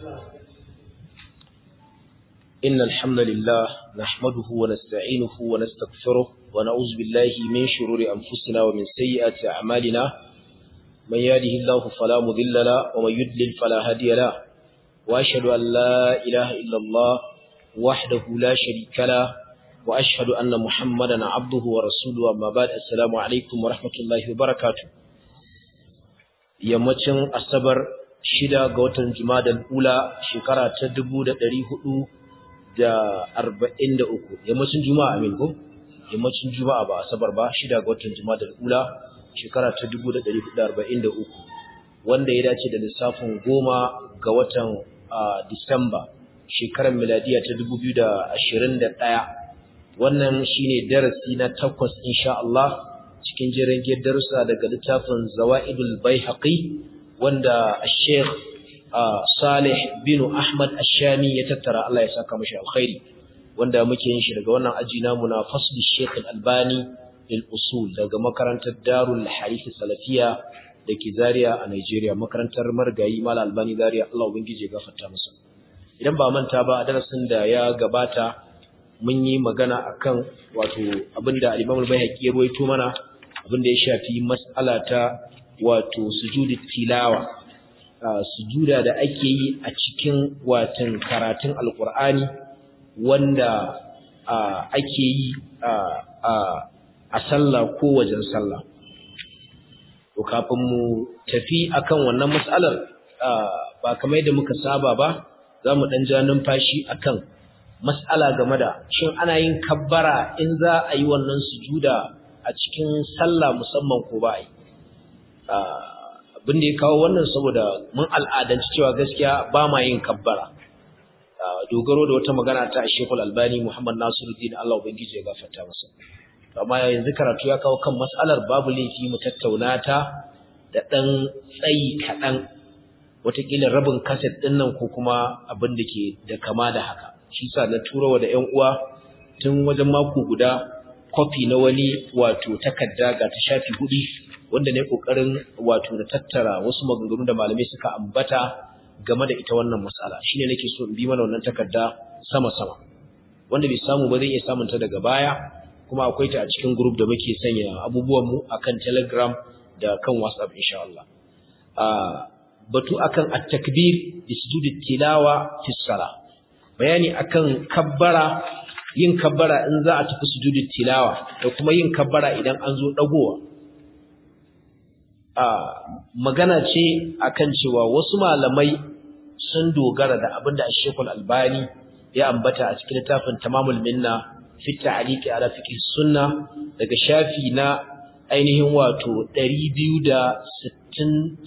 إن الحمد لله نحمده ونستعينه ونستغفره ونعوذ بالله من شرور أنفسنا ومن سيئات أعمالنا من يهده الله فلا مضل له ومن يضلل فلا هادي له وأشهد أن لا إله إلا الله وحده لا شريك له وأشهد أن محمدا عبده ورسوله أما بعد السلام عليكم ورحمة الله وبركاته yammacin asabar 6 ga watan Jumadal Ula shekara ta 1443 yammacin Juma'a amin ko yammacin Juma'a ba asabar ba 6 ga watan Jumadal Ula shekara ta 1443 wanda ya dace da lissafin 10 ga watan Disamba shekarar miladiya ta 2021 wannan shine darasi na 8 insha Allah cikin jerin darussa daga littafin Zawaidul Baihaqi wanda Sheikh Salih bin Ahmad Ash-Shami ya tattara Allah ya saka mashi alkhairi wanda muke yin shi daga wannan aji namu na Fasl Sheikh Al-Albani lil Usul daga makarantar Darul Harith Salafiya dake Zaria a Nigeria makarantar Margayi Mal Albani Zaria Allah ubangije gafarta masa idan ba manta ba a darasin da ya gabata mun yi magana akan wato abinda Imam Al-Baihaqi ya ruwaito mana abinda ya shafi mas'ala ta wato sujudi tilawa sujuda da ake yi a cikin watan karatun alqur'ani wanda ake yi a sallah ko wajen sallah to kafin mu tafi akan wannan mas'alar ba kamar yadda muka saba ba zamu dan ja numfashi akan mas'ala game da shin ana yin kabbara in za a yi wannan sujuda a cikin sallah musamman ko ba yi abin da ya kawo wannan saboda mun al'adanci cewa gaskiya ba ma yin kabbara dogaro da wata magana ta Sheikhul Albani Muhammad Nasiruddin Allah ubangiji ya gafarta masa amma yanzu karatu ya kawo kan mas'alar babu laifi mu tattauna ta da dan tsayi kadan watakila rabin kaset din nan ko kuma abin da ke da kama da haka shi sa na turawa da ƴan uwa tun wajen mako guda copy na wani wato takarda ga ta shafi 4 wanda ne kokarin wato da tattara wasu maganganu da malamai suka ambata game da ita wannan mas'ala shine nake so in bi mana wannan takarda sama wanda bai samu ba zai iya samun ta daga baya kuma akwai ta a cikin group da muke sanya abubuwan mu akan Telegram da kan WhatsApp insha Allah batu akan at-takbir bi sujudi tilawa fi salah bayani akan kabbara yin kabbara in za a tafi sujudi tilawa da kuma yin kabbara idan an zo dagowa magana ce akan cewa wasu malamai sun dogara da abinda Sheikhul Albani ya ambata a cikin littafin Tamamul Minna fi ta'liqi ala fiqh sunna daga shafi na ainihin wato 267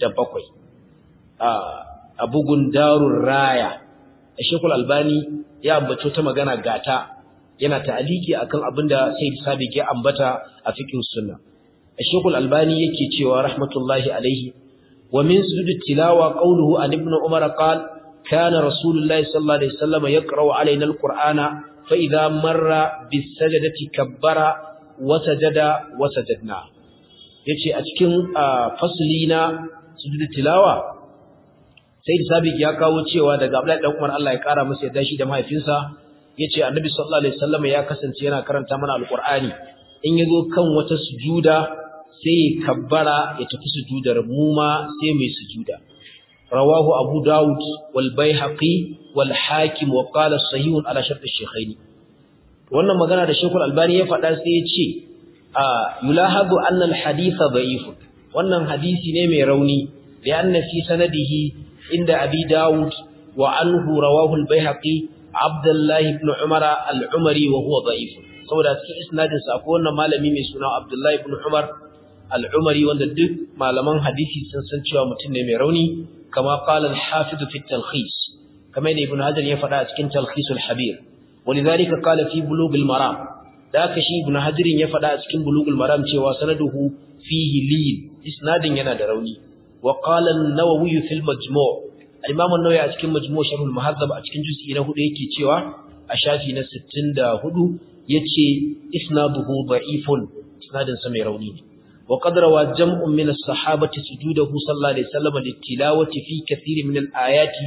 a bugun Darur Raya Sheikhul Albani ya ambato ta magana gata yana ta'liqi akan abinda Sayyid Sabiq ya ambata a fiqh sunna الشيخ الألباني يكي تشوى رحمة الله عليه ومن سجود التلاوة قوله عن ابن عمر قال كان رسول الله صلى الله عليه وسلم يقرأ علينا القرآن فإذا مر بالسجدة كبر وسجدنا يكي أتكين فصلين سجود التلاوة سيد سابق يكاو تشوى دقى أبلاء عمر الله يكارا مسيح داشي دمها يفنسا يكي النبي صلى الله عليه وسلم يكسن تينا كرم تامنا القرآن إن يقول كم وتسجودا sai kabbara ya tafi sujudar mu ma sai mai sujuda rawahu abu daud wal baihaqi wal hakim wa qala sahihun ala shart ash-shaykhaini wannan magana da Sheikhul Albani ya faɗa sai ya ce yulahabu anna al-hadith da'if wannan hadisi ne mai rauni bi anna fi sanadihi inda abi daud wa anhu rawahu al-baihaqi abdullah ibn umar al-umari wa huwa da'if saboda cikin isnadin sa akwai wannan malami mai suna abdullah ibn umar al-Umari wanda duk malaman hadisi sun san cewa mutum ne mai rauni kama qala al-Hafiz fi at-Talkhis kama ne Ibn Hajar ya faɗa a cikin Talkhis al-Habir walidhalika qala fi Bulugh al-Maram da haka shi Ibn Hajar ya faɗa a cikin Bulugh al-Maram cewa sanaduhu fihi lin isnadin yana da rauni wa qala an-Nawawi fi al-Majmu' al-Imam an-Nawawi a cikin Majmu' Sharh al-Muhazzab a cikin juz'i na 4 yake cewa a shafi na 64 yace isnaduhu da'ifun isnadin sa mai rauni ne وقد روى جمع من الصحابة سجوده صلى الله عليه وسلم للتلاوة في كثير من الآيات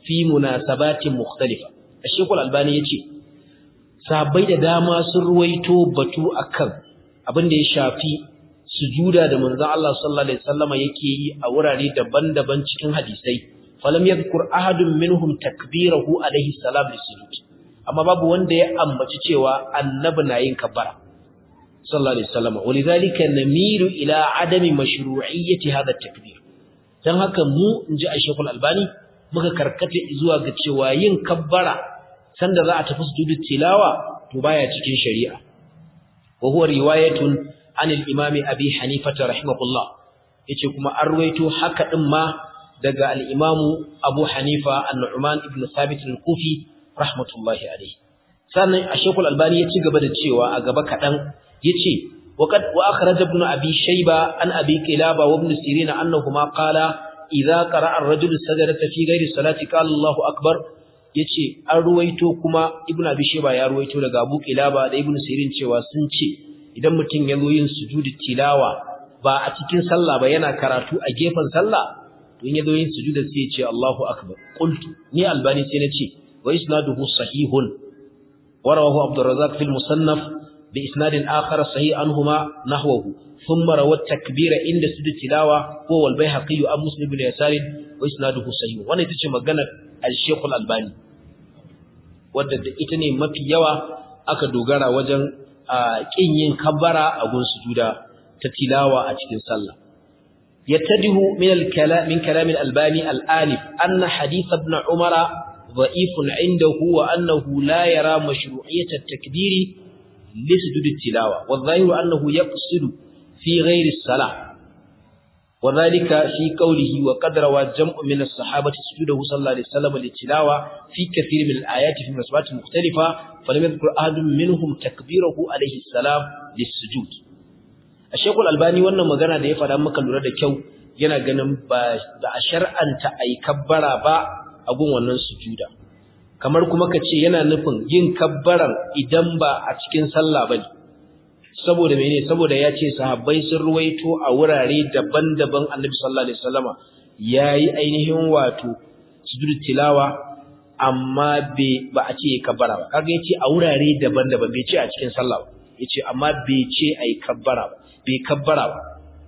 fi munasabatin mukhtalifa. Sheikh Al-Albani yace sahabbai da dama sun ruwaito batu akan abin da ya shafi sujuda da manzon Allah sallallahu alaihi wasallama yake yi a wurare daban-daban cikin hadisai. Falam yadhkur ahadun minhum takbirahu alaihi salam lisujud. Amma babu wanda ya ambaci cewa annabi na yin kabbara sallallahu alaihi wasallama. Walidhalika namilu ila adami mashru'iyyati hadha at-takbir. Dan haka mu inji Sheikh Al-Albani muka karkata zuwa ga cewa yin kabbara sanda za a tafi sujudut tilawa to baya cikin shari'a. Wa huwa riwayatun an al-imam Abi Hanifa rahimahullah. Yace kuma an ruwaito haka din ma daga al-imam Abu Hanifa an-Nu'man ibn Thabit al-Kufi rahmatullahi alayhi. Sannan Sheikh Al-Albani ya ci gaba da cewa a gaba kadan yace wa akhraj ibn Abi Shayba an Abi Qilaba wa ibn Sirin annahuma qala idza qara'a ar-rajulu sajadata fi ghairi salati qala Allahu akbar. Yace an ruwaito kuma Ibn Abi Shayba ya ruwaito daga Abu Qilaba da Ibn Sirin cewa sun ce idan mutum ya zo yin sujudi tilawa ba a cikin sallah ba yana karatu a gefen sallah to in ya zo yin sujuda sai ya ce Allahu akbar. Qultu ni Albani sai na ce wa isnaduhu sahihun wa rawahu Abdul Razzaq fil Musannaf bi isnadin akhar sahih anhuma nahwahu ثم روى التكبير عند سجود التلاوة هو والبيهقي عن مسلم بن يسار واسناده صحيح. wannan ita ce maganar al-Sheikh Al-Albani wanda ita ne mafi yawa aka dogara wajen kin yin kabbara a gun sujuda ta tilawa a cikin sallah. yattadihu min kalam al-Albani al-alif anna hadith ibn Umar ضعيف عنده وأنه لا يرى مشروعية التكبير لسجود التلاوة والظاهر أنه يقصد في غير الصلاة وذلك في قوله وقد روى جمع من الصحابة سجوده صلى الله عليه وسلم للتلاوة في كثير من الآيات في مناسبات مختلفة فلم يذكر أحد منهم تكبيره عليه السلام للسجود. الشيخ الألباني wannan magana da ya fada maka lura da kyau yana ganin ba a shar'anta ai kabbara ba a gun wannan sujuda kamar kuma kace yana nufin yin kabbaran idan ba a cikin sallah bane. Saboda mene? Saboda ya ce sahabbai sun ruwaito a wurare daban-daban Annabi sallallahu alaihi wasallama yayi ainihin wato sujud tilawa amma ba a ce kabbara ba. Kaga yace a wurare daban-daban bai ce a cikin sallah ba. Yace amma bai ce ai kabbara ba. Bai kabbara ba.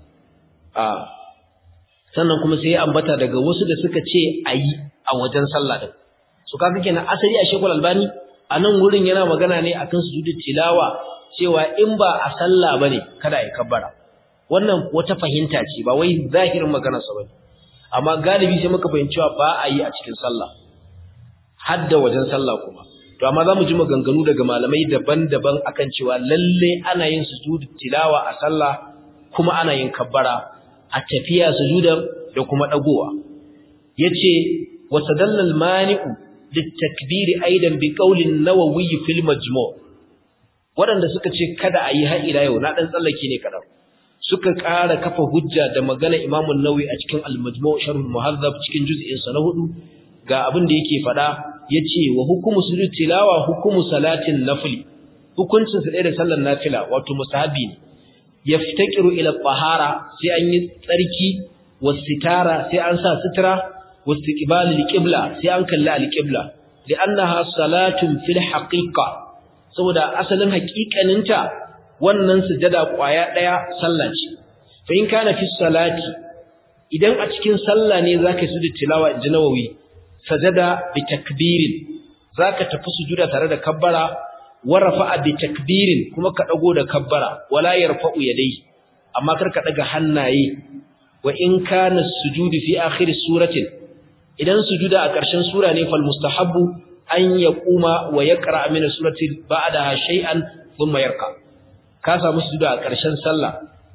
Sannan kuma sai ya ambata daga wasu da suka ce ayi a wajen sallah din. So kaga kenan asali a Sheikhul Albani a nan wurin yana magana ne akan sujud tilawa cewa in ba a sallah bane kada ai kabbara. Wannan wata fahimta ce ba wai zahirin maganar sa bane. Amma galibi sai muka fahimci cewa ba a yi a cikin sallah. Hadda wajen sallah kuma. To amma zamu ji maganganu daga malamai daban-daban akan cewa lalle ana yin sujud tilawa a sallah kuma ana yin kabbara a tafiya sujudan da kuma dagowa. Yace wasadalla al-mani'u lit-takbir aidan bi qawli an-Nawawi fil Majmu'. Waɗanda suka ce kada a yi har ila yau na ɗan tsallake ne kaɗan suka ƙara kafa hujja da magana Imam An-Nawawi a cikin Al-Majmu' Sharh Al-Muhadhab cikin juz'in sa na 4 ga abin da yake faɗa yace wa hukumu sujud tilawa hukumu salatin nafli hukuncin sa da sallar nafila wato mustahabi ne yaftakiru ila tahara sai an yi tsarki wasitara sai an sa sutura wastiqbal al-qibla sai an kalla al-qibla li'annaha salatun fil haqiqa saboda asalin haƙiƙaninta wannan sujada ƙwaya ɗaya sallah ce fa in kana fi salati idan a cikin sallah ne zaka yi sujud tilawa inji Nawawi sajada bi takbirin zaka tafi sujuda tare da kabbara wa rafa'a bi takbirin kuma ka dago da kabbara wala yarfa'u yadayhi amma kar ka daga hannaye wa in kana sujudu fi akhir suratin idan sujuda a ƙarshen sura ne fal mustahabbu an yaquma wa yaqra min surati ba'daha shay'an thumma yarka ka samu sujuda a ƙarshen sallah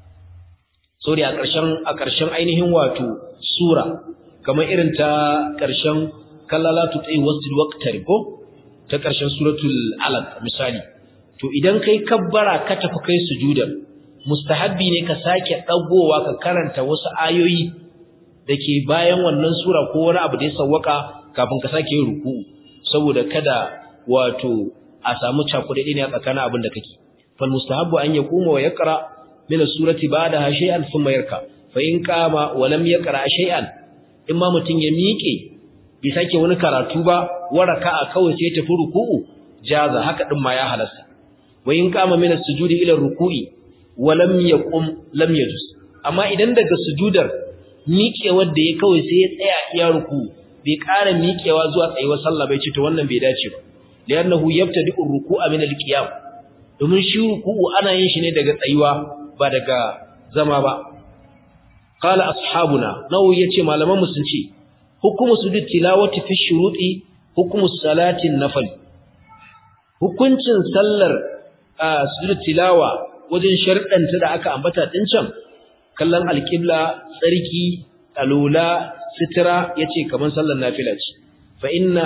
sorry a ƙarshen ainihin wato sura kamar irin ta ƙarshen kallalatu ta'i wasl waqtari ko ta ƙarshen suratul alaq misali to idan kai kabbara ka tafi kai sujuda mustahabbi ne ka sake dagowa ka karanta wasu ayoyi dake bayan wannan sura ko wani abu da ya sawwaka kafin ka sake yin ruku'u saboda kada wato a samu cakudade ne a tsakanin abin da kake fal mustahabbu an yaquma wa yaqra min as-surati ba'daha shay'an thumma yarka fa in qama wa lam yaqra shay'an imma mutun ya miƙe bai sake wani karatu ba waraka kawai sai tafi ruku'u jaza haka din ma ya halasta wa in qama min as-sujudi ila ruku'i wa lam yaqum lam yajuz amma idan daga sujudar miƙewar da ya kawai sai ya tsaya iya ruku'u bai ƙara miƙewa zuwa tsayuwar sallah bai ce to wannan bai dace ba li'annahu yabtadi'u ruku'a min al-qiyam domin shi ruku'u ana yin shi ne daga tsayuwa ba daga zama ba qala ashabuna nawu yace malaman mu sun ce hukumu sujud tilawati fi shuruti hukumu salati nafil hukuncin sallar sujud tilawa wajen sharɗanta da aka ambata din can kallon alqibla tsarki alula sitira yace kaman sallar nafila ce fa in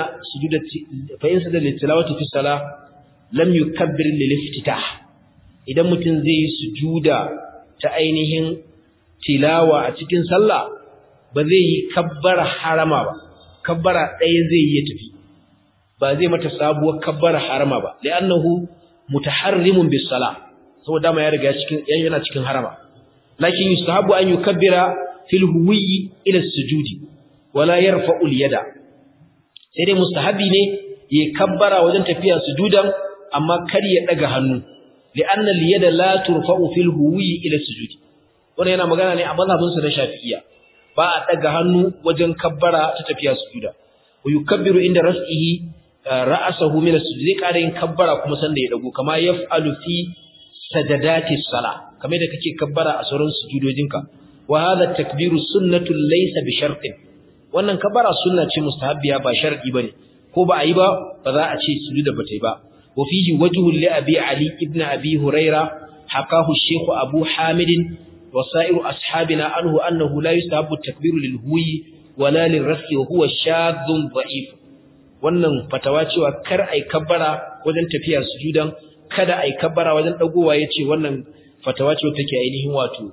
sujud tilawati fi salah lam yukabbir lil iftitah idan mutun zai sujuda ta ainihin tilawa a cikin sallah ba zai yi kabbara harama ba kabbara ɗaya zai yi tafi ba zai mata sabuwar kabbara harama ba li'annahu mutaharrimun bis salah saboda ma ya riga yana cikin harama lakin yusahabu an yukabbira fil huwi ila sujudi wala yarfa'u al yada sai dai mustahabi ne yayi kabbara wajen tafiya sujudan amma kar ya daga hannu li'anna al yada la turfa'u fil huwi ila sujudi wannan yana magana ne a mazhabin sa na Shafi'iyya ba a daga hannu wajen kabbara ta tafiya sujuda wa yukabbiru inda ras'ihi ra'sahu min as-sujud zai ƙara yin kabbara kuma sanda ya dago kama yaf'alu fi sajadati as-salah kamar da kake kabbara a sauran sujudojinka wa hadha takbiru sunnatun laysa bi shartin wannan kabbara sunna ce mustahabbiya ba shar'i bane ko ba a yi ba ba za a ce sujuda ba ta yi ba wa fihi wajhun li abi ali ibn abi huraira hakahu shaykh abu hamid وسائر أصحابنا عنه أنه لا يستحب التكبير للهوي ولا للرفع وهو شاذ ضعيف wannan fatawa cewa kar ai kabbara wajen tafiya sujudan kada ai kabbara wajen dagowa yace wannan fatawa ce take ainihin wato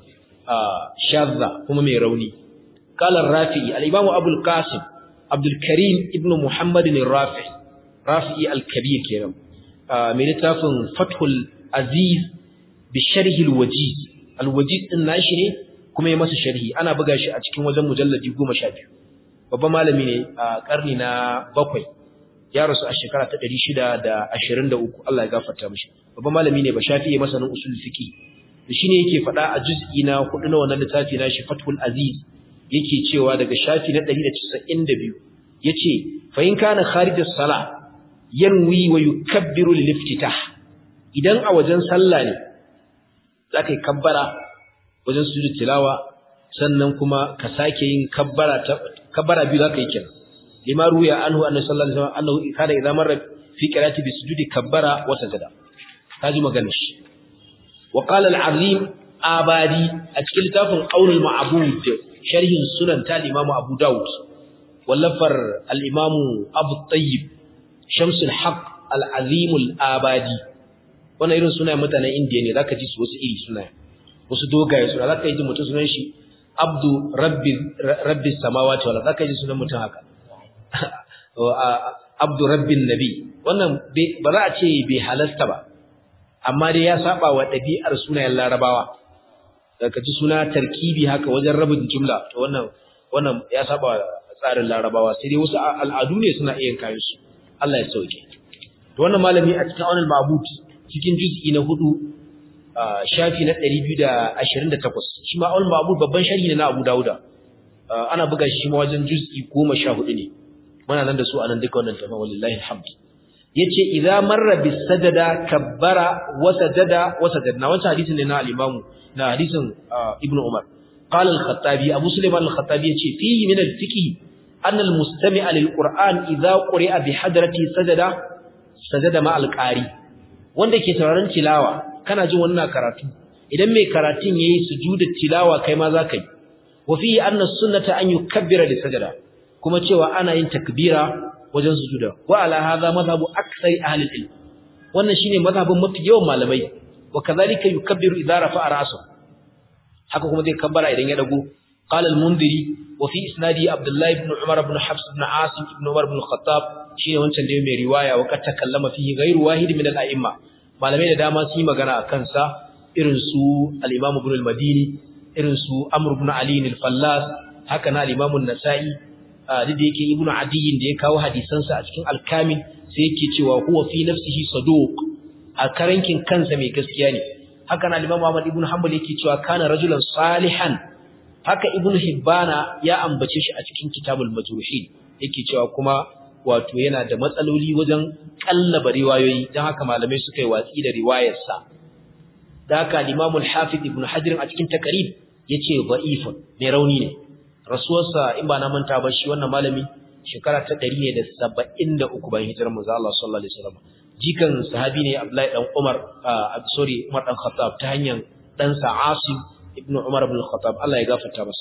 shadda kuma mai rauni qala ar-rafi'i al-imam abul qasim abdul karim ibn muhammad rafi'i al-kabir kenan mai littafin fathul aziz bi sharh al-wajiz al-wajiz din nashi ne kuma ya masa sharhi ana buga shi a cikin wajen mujalladi 12 babban malami ne a karni na 7 ya rasu a shekara ta 623 Allah ya gafarta mishi babban malami ne ba shafi'i masanin usul fiqi shine yake fada a juz'i na 4 na wannan littafi nashi Fathul Aziz yake cewa daga shafi na 192 yace fa in kana kharij as-salah yanwi wa yukabbiru lil-iftitah idan a wajen sallah ne zaka yi kabbara wajen sujud tilawa sannan kuma ka sake yin kabbara biyu zaka yi kenan lima ruya anhu annabi sallallahu alaihi wasallam annahu kada idza marra fi qira'ati bi sujudi kabbara wa sajada kaji magana shi wa qala al-azim abadi a cikin littafin qaulul ma'bud sharhin sunan ta imamu abu daud wallafar al-imamu abu tayyib shamsul haqq al-azim al-abadi wannan irin sunayen mutanen indiya ne zaka ji su wasu iri sunayen wasu dogaye suna zaka ji mutum sunan shi abdu rabbi samawati wala zaka ji sunan mutum haka abdu rabbin nabi wannan ba za a ce bai halasta ba amma dai ya saba wa ɗabi'ar sunayen larabawa zaka ji suna tarkibi haka wajen rabin jumla to wannan ya saba tsarin larabawa sai dai wasu al'adu ne suna iya kayan su Allah ya sauke to wannan malami a cikin aunul ma'bud cikin juz'i na 4 shafi na 228 shi ma al-ma'bud babban sharhi ne na Abu Dawuda ana buga shi ma wajen juz'i 14 ne muna nan da su anan duka wannan tafa wallahi alhamd yace idza marra bis sajada kabbara wa sajada wa sajadna wannan hadisin ne na al-imam na hadisin ibnu umar qala al-khattabi abu sulaiman al-khattabi yace fihi min al-fiqh anna al-mustami'a lil-qur'an idza quri'a bi hadrati sajada ma al-qari wanda ke sauraron tilawa kana jin wannan karatu idan mai karatun yayi sujudut tilawa kai ma za ka yi wa fihi anna sunnata an yukabbira li sajada kuma cewa ana yin takbira wajen sujuda wa ala hadha madhhabu aktsari ahli al-ilm wannan shine madhhabin mafi yawan malamai wa kadhalika yukabbiru idza rafa'a ra'sahu haka kuma zai kabbara idan ya dago qala al-mundhiri wa fi isnadi abdullah ibn umar ibn hafs ibn asim ibn umar ibn al-khattab shine wancan da mai riwaya wa kad takallama fihi ghayru wahid min al-a'imma malamai da dama su yi magana akan sa irin su al-imam ibn al-madini irin su amr ibn ali al-fallas haka na al-imam an-nasa'i da yake ibnu adiyin da ya kawo hadisansa a cikin al-kamil sai yake cewa huwa fi nafsihi saduq a karankin kansa mai gaskiya ne haka na Imam Ahmad ibn Hanbal yake cewa kana rajulan salihan haka ibn Hibbana ya ambace shi a cikin kitabul majruhin yake cewa kuma wato yana da matsaloli wajen kallaba riwayoyi dan haka malamai suka yi watsi da riwayarsa da haka Imam al-Hafiz ibn Hajar a cikin takarib yace da'ifun mai rauni ne rasuwarsa in ba na manta ba shi wannan malami shekara ta 173 bayan hijirar manzo Allah sallallahu alaihi wasallam jikan sahabi ne Abdullahi dan Umar Umar dan Khattab ta hanyar dan sa Asim ibn Umar ibn Khattab Allah ya gafarta masa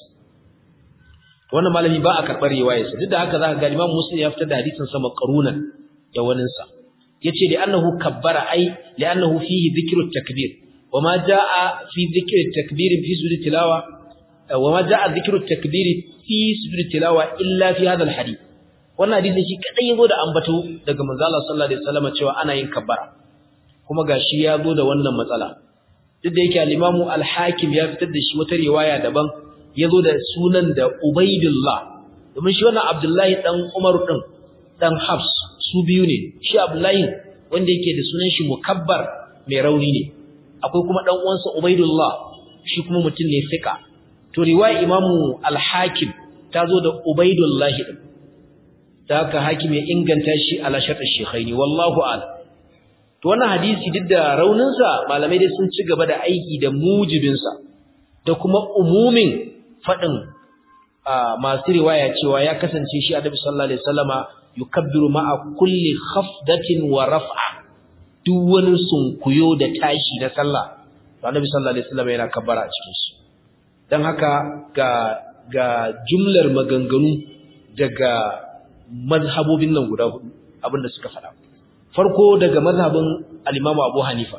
wannan malami ba a karbar riwayarsa duk da haka zaka ga Imam Muslim ya fitar da hadisin sa maqrunan da wanin sa yace da annahu kabbara ai li'annahu fihi dhikru at-takbir wama jaa fi dhikri at-takbir fi sujud tilawa wama jaa dhikru at-takbir fi sujud tilawa illa fi hadha al-hadith wannan hadisin shi kadai yazo da ambato daga manzo Allah sallallahu alaihi wasallam cewa ana yin kabbara kuma gashi ya zo da wannan matsala duk da yake al-Imam al-Hakim ya fitar da shi wata riwaya daban yazo da sunan da Ubaydullah domin shi wannan Abdullahi dan Umar din dan Hafs su biyu ne shi Abdullahi wanda yake da sunan shi Mukabbar mai rauni ne akwai kuma dan uwansa Ubaydullah shi kuma mutum ne fika to riwaya Imam al-Hakim ta zo da Ubaydullah din da haka Hakim ya inganta shi ala shart ash-shaykhaini wallahu a'lam to wannan hadisi duk da raunin sa malamai dai sun ci gaba da aiki da mujibin sa da kuma umumin fadin masu riwaya cewa ya kasance shi Annabi sallallahu alaihi wasallama yukabbiru ma'a kulli khafdatin wa raf'a duk wani sunkuyo da tashi na sallah Annabi sallallahu alaihi wasallama yana kabbara a cikin shi dan haka ga jumlar maganganu daga mazhabobin nan guda hudu abinda suka fada farko daga mazhabin al-Imam Abu Hanifa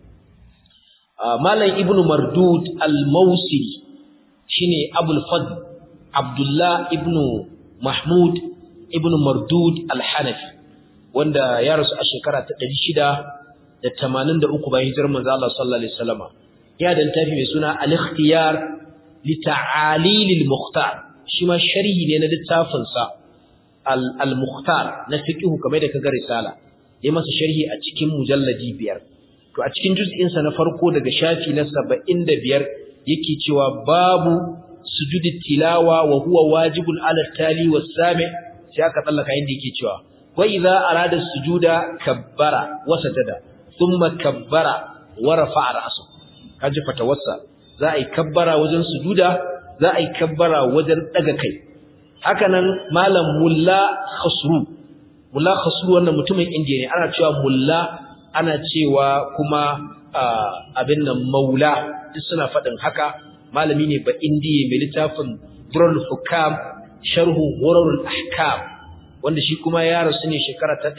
Malam Ibn Mardud al-Mawsili shine Abul Fadl Abdullah ibn Mahmud ibn Mardud al-Hanafi wanda ya rasu a shekara ta 683 bayan hijirar manzo Allah sallallahu alaihi wasallam ya da tafi mai suna al-Ikhtiyar li ta'alil al-Mukhtar shi ma sharhi ne na littafin sa al-Mukhtar na fiqh kamar da kaga risala yayi masa sharhi a cikin mujalladi 5 to a cikin juz'in sa na farko daga shafi na 75 yake cewa babu sujudi tilawa wa huwa wajibun ala tali was-sami sai aka tsallaka inda yake cewa wa idza arada sujuda kabbara wa sajada thumma kabbara wa rafa'a ra'su kaji fatawassa za a yi kabbara wajen sujuda za a yi kabbara wajen daga kai hakanan malam mulla khasru wannan mutumin indiya ne ana cewa mulla ana cewa kuma abin nan maula duk suna faɗin haka malami ne ba indiya mai littafin durrul hukam sharhu ghurarul ahkam wanda shi kuma ya rasu ne shekara ta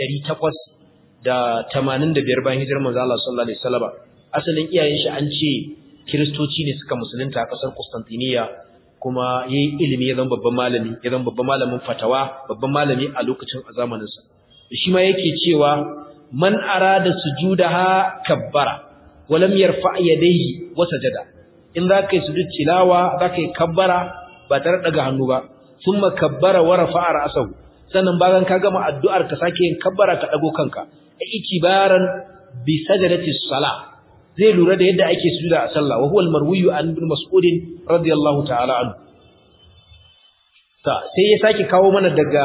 885 bayan hijirar manzo Allah sallallahu alaihi wasallam asalin iyayen shi an ce kristoci ne suka musulunta a kasar Constantinople kuma yayi ilimi ya zama babban malami ya zama babban malamin fatawa babban malami a lokacin a zamanin sa shi ma yake cewa man arada sujudaha kabbara walam yarfa yadayhi wa sajada in zaka yi sujud tilawa zaka yi kabbara ba tare daga hannu ba thumma kabbara wa rafa'a ra'sahu sannan bayan ka gama addu'ar ka sake yin kabbara ka dago kanka ikibaran bi sajdati salah zai lura da yadda ake sujuda a sallah wa huwa al-marwi an ibn mas'ud radiyallahu ta'ala anhu sai ya sake kawo mana daga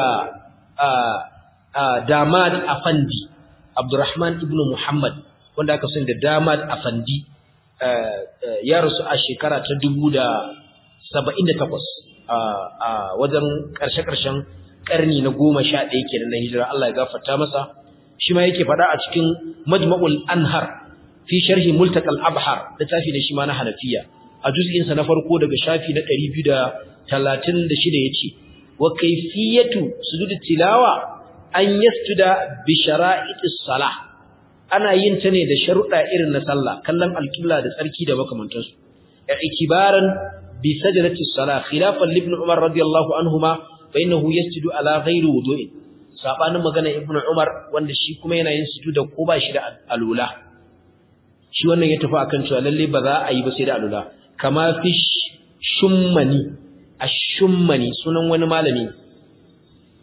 Damad Afandi Abdurrahman ibn Muhammad wanda aka sani da Damad Afandi ya rasu a shekara ta 1078 a wajen karshe-karshen karni na 11 kenan na hijira Allah ya gafarta masa shi ma yake fada a cikin Majma'ul Anhar fi sharhi Multaq al-Abhar da tafi da shi ma na Hanafiya a juz'in sa na farko daga shafi na 236 yace wa kayfiyatu sujud tilawa an yasjuda bi shara'itis salah ana yin ta ne da sharuɗa irin na sallah kallon alqibla da tsarki da makamantansu ikibaran bi sajdatis salah khilafan ibn Umar radiyallahu anhuma fa innahu yasjudu ala ghairi wudu'in sabanin magana ibn Umar wanda shi kuma yana yin sujuda ko ba shi da alula shi wannan ya tafi akan cewa lalle ba za a yi ba sai da alula kama fi shummani ash-shummani sunan wani malami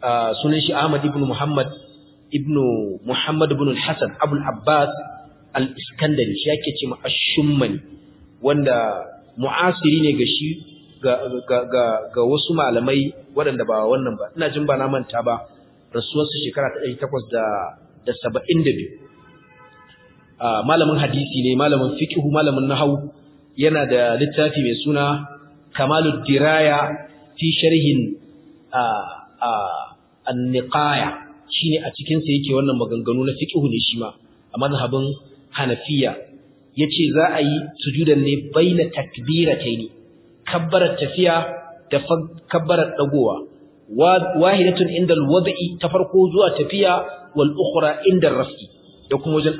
sunan shi Ahmad ibn Muhammad ibn al-Hasan Abu al-Abbas al-Iskandari shi yake ce ma ash-Shummani wanda mu'asiri ne ga shi ga wasu malamai waɗanda ba wannan ba ina jin ba na manta ba rasuwarsa shekara ta 872 malamin hadisi ne malamin fiqh malamin nahwu yana da littafi mai suna Kamalud Diraya fi sharhin an-Niqaya shine a cikin sa yake wannan maganganu na fiqh ne shi ma a mazhabin Hanafiya yace za a yi sujudan ne baina takbirataini kabbarat tafiya da kabbarat dagowa wahidatun inda al-wad'i ta farko zuwa tafiya wal ukhra inda ar-raf'i da kuma wajen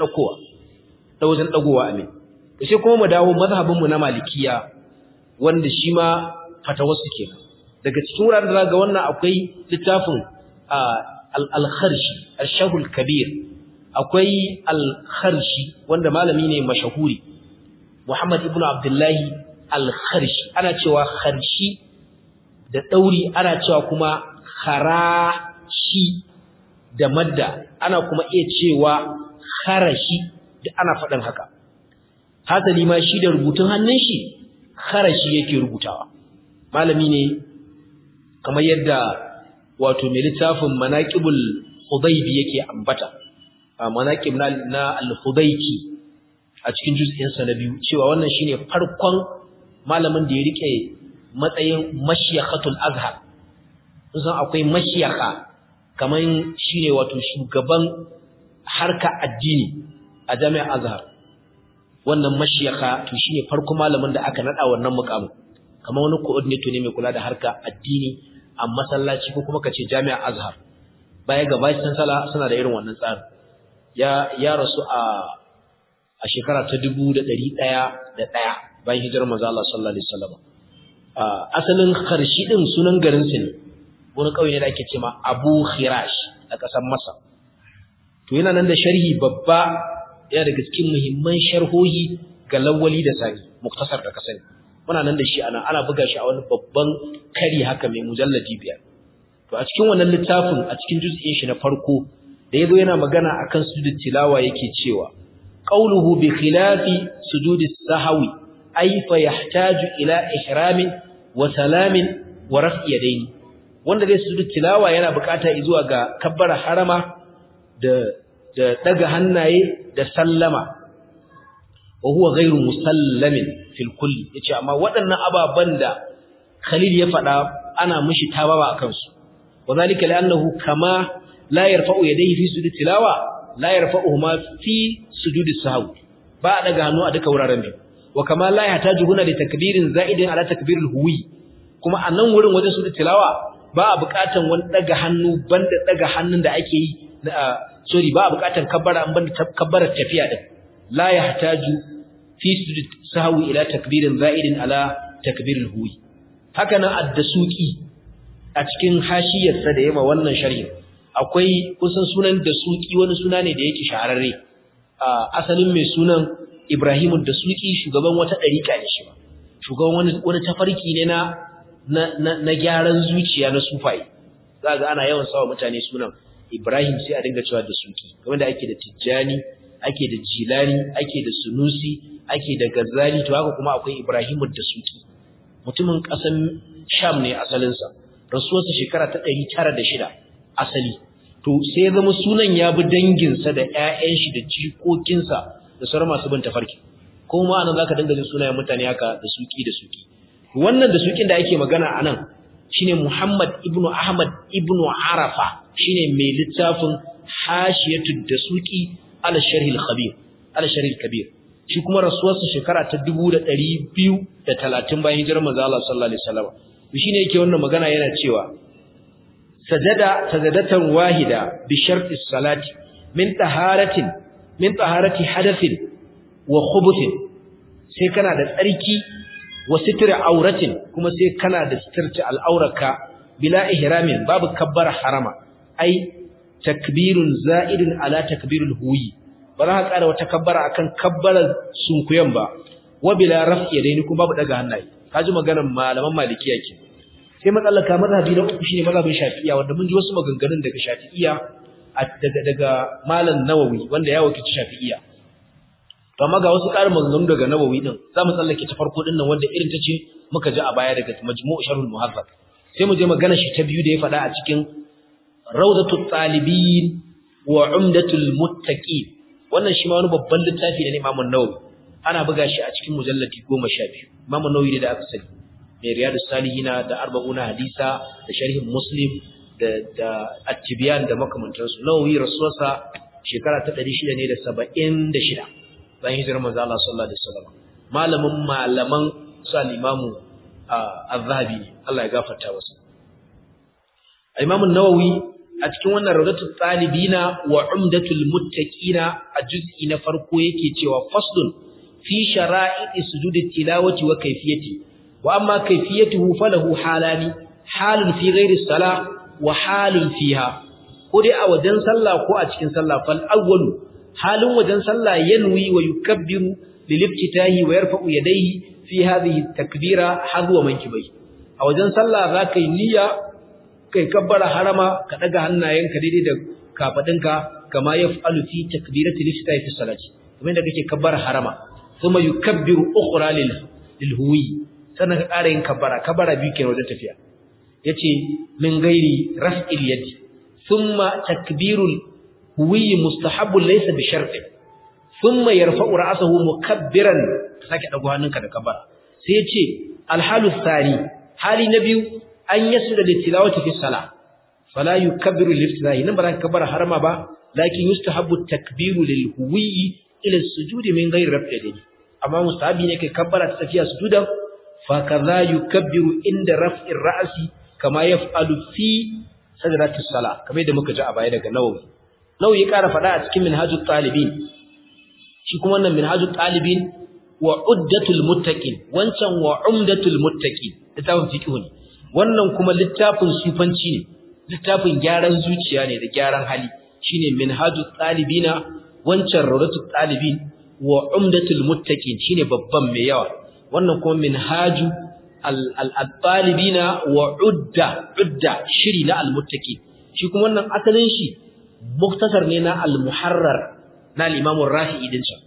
dagowa amin sai kuma mu dawo mazhabin mu na Malikiya wanda shi ma fatawarsu kenan daga cikin wuraren da zaga wannan akwai littafin al-Kharshi al-Shaykh al-Kabir akwai al-Kharshi wanda malami ne mashahuri Muhammad ibn Abdullah al-Kharshi ana cewa Kharshi da dauri ana cewa kuma Kharashi da madda ana kuma iya cewa Kharashi da ana faɗin haka hasali ma shi da rubutun hannun shi Kharashi yake rubutawa malami ne kamar yadda wato mai littafin Manaqibul Hudaybi yake ambata Manaqib na al-Hudayki a cikin juz'in sa na biyu cewa wannan shine farkon malamin da ya rike matsayin mashiyakhatul azhar kusan akwai mashiyakha kaman shine wato shugaban harka addini a jami'ar azhar wannan mashiyakha to shine farkon malamin da aka nada wannan mukamin kamar wani coordinator ne mai kula da harka addini a masallaci ko kuma kace jami'ar azhar baya ga vice chancellor suna da irin wannan tsarin ya rasu a shekara ta 1101 bayan hijirar manzo Allah sallallahu alaihi wasallam asalin Kharshi din sunan garin sa ne wani kauye ne da ake cewa Abu Khirash a kasar Masar to yana nan da sharhi babba yana daga cikin muhimman sharhohi ga Lawali da Sani muktasar da kasani muna nan da shi ana buga shi a wani babban kari haka mai mujalladi 5 to a cikin wannan littafin a cikin juz'in shi na farko da yazo yana magana akan sujud tilawa yake cewa qawluhu bi khilafi sujudi sahwi ay fa yahtaju ila ihramin wa salamin wa raf'i yadaini wanda zai sujud tilawa yana bukata zuwa ga kabbara harama da daga hannaye da sallama wa huwa ghairu musallamin fil kulli yace amma waɗannan ababan da Khalil ya faɗa ana mishi tababa akan su wadhalika li'annahu kama la yarfa'u yadayhi fi sujud tilawa la yarfa'uhuma fi sujud sahwi ba daga hannu a duka wuraren biyu wa kama la yahtaju huna li takbirin za'idin ala takbiril huwi kuma a nan wurin wajen sujud tilawa ba a buƙatan wani daga hannu banda daga hannun da ake yi ba a buƙatan kabbara an banda kabbarar tafiya din la yahtaju fi sujud sahwi ila takbirin za'idin ala takbiril huwi haka nan ad-dasuqi a cikin hashiyarsa da yema wannan sharhi akwai kusan sunan dasuqi wani suna ne da yake shahararre asalin mai sunan Ibrahim ad-Dasuqi shugaban wata dariƙa ne shi shugaban wani tafarki ne na gyaran zuciya na sufai zaka ana yawan sawa mutane sunan Ibrahim sai a dinga cewa Dasuqi kamar da ake da Tijjani ake da Jilani ake da Sunusi ake da Ghazali to haka kuma akwai Ibrahim ad-Dasuqi mutumin ƙasar Sham ne asalinsa rasuwarsa shekara ta 906 asali to sai zama sunan ya bi danginsa da ƴaƴan shi da jikokinsa da sauran masu bin tafarki kuma anan zaka dinga jin sunayen mutane haka da suki wannan da sukin da ake magana anan shine Muhammad ibnu Ahmad ibnu Arafa shine mai littafin Hashiyatu Dasuqi ala Sharh al-Khabir ala Sharh al-Kabir shi kuma rasuwarsa shekara ta 1230 bayan hijirar manzo Allah sallallahu alaihi wasallam shine yake wannan magana yana cewa sajadatan wahida bi sharti salati min taharati hadathin wa khubuthin sai kana da tsarki wa sitri auratin kuma sai kana da sitirta al'auraka bila ihramin babu kabbar harama ai takbirun za'idun ala takbirul huwi ba za ka ƙara wata kabbara akan kabbalar sunkuyan ba wa bila raf'i yadaini kuma babu daga hannaye kaji maganar malaman malikiya ke sai matsalaka mazhabi na uku shine mazhabin Shafi'iyya wanda mun ji wasu maganganun daga Shafi'iyya daga Malam Nawawi wanda ya wakilci Shafi'iyya to amma ga wasu ƙarin maganganu daga Nawawi din zamu tsallake ta farko din nan wanda irin ta ce muka ji a baya daga Majmu' Sharhul Muhazzab sai mu je magana shi ta biyu da ya faɗa a cikin Rawdatul Talibin wa Umdatul Muttaqin wannan shi ma wani babban littafi ne na Imam Nawawi ana buga shi a cikin mujallati 12 Imam Nawawi da aka sani mai Riyadus Salihina da Arba'una Hadisa da Sharhin Muslim da At-Tibyan da makamantansu Nawawi rasuwarsa shekara ta 676 bayan hijirar manzo Allah sallallahu alaihi wasallam malaman su al-Imam Az-Zahabi Allah ya gafarta masa Imam Nawawi a cikin wannan Rawdatul Talibina wa Umdatul Muttaqina a juz'i na farko yake cewa faslun fi shara'i sujudi tilawati wa kayfiyati wa amma kayfiyatuhu falahu halani halun fi ghairi salah wa halun fiha ko dai a wajen sallah ko a cikin sallah fal awwalu halin wajen sallah yanwi wa yukabbiru liliftitahi wa yarfa'u yadayhi fi hadhihi takbira hadwa mankibai a wajen sallah zaka yi niyya kai kabbara harama ka daga hannayenka daidai da kafadinka kama yaf'alu fi takbirati liftitahi fi salati kamar da kake kabbara harama kuma yukabbiru ukhra lilhuwi sannan ka ƙara yin kabbara biyu kenan wajen tafiya yace min gairi raf'il yadi thumma takbirul huwi mustahabbun laysa bi sharti thumma yarfa'u ra'sahu mukabbiran sake dago hannunka da kabbara sai yace alhalu thani hali na biyu an yasuda da tilawati fi salah fala yukabbiru liftilahi nan ba ka kabbara harama ba lakin yustahabbu takbiru lil huwi ila sujudi min gairi raf'il yadi amma mustahabi ne kai kabbara ta tafiya sujudan fa kaza yukabbiru inda raf'ir ra'si kama yaf'alu fi sajdatis salah kamar da muka ji a baya daga Nawawi ya ƙara faɗa a cikin Minhajut Talibin shi kuma wannan Minhajut Talibin wa Uddatul Muttaqin wancan wa Umdatul Muttaqin littafin fiqh ne wannan kuma littafin sufanci ne littafin gyaran zuciya ne da gyaran hali shine Minhajut Talibina wancan Rawdatul Talibin wa Umdatul Muttaqin shine babban mai yawa wannan kuma Minhaju al-Talibina wa Udda shiri na al-Muttaqin shi kuma wannan asalin shi muktasar ne na al-Muharrar na al-Imam Rafi'i din sa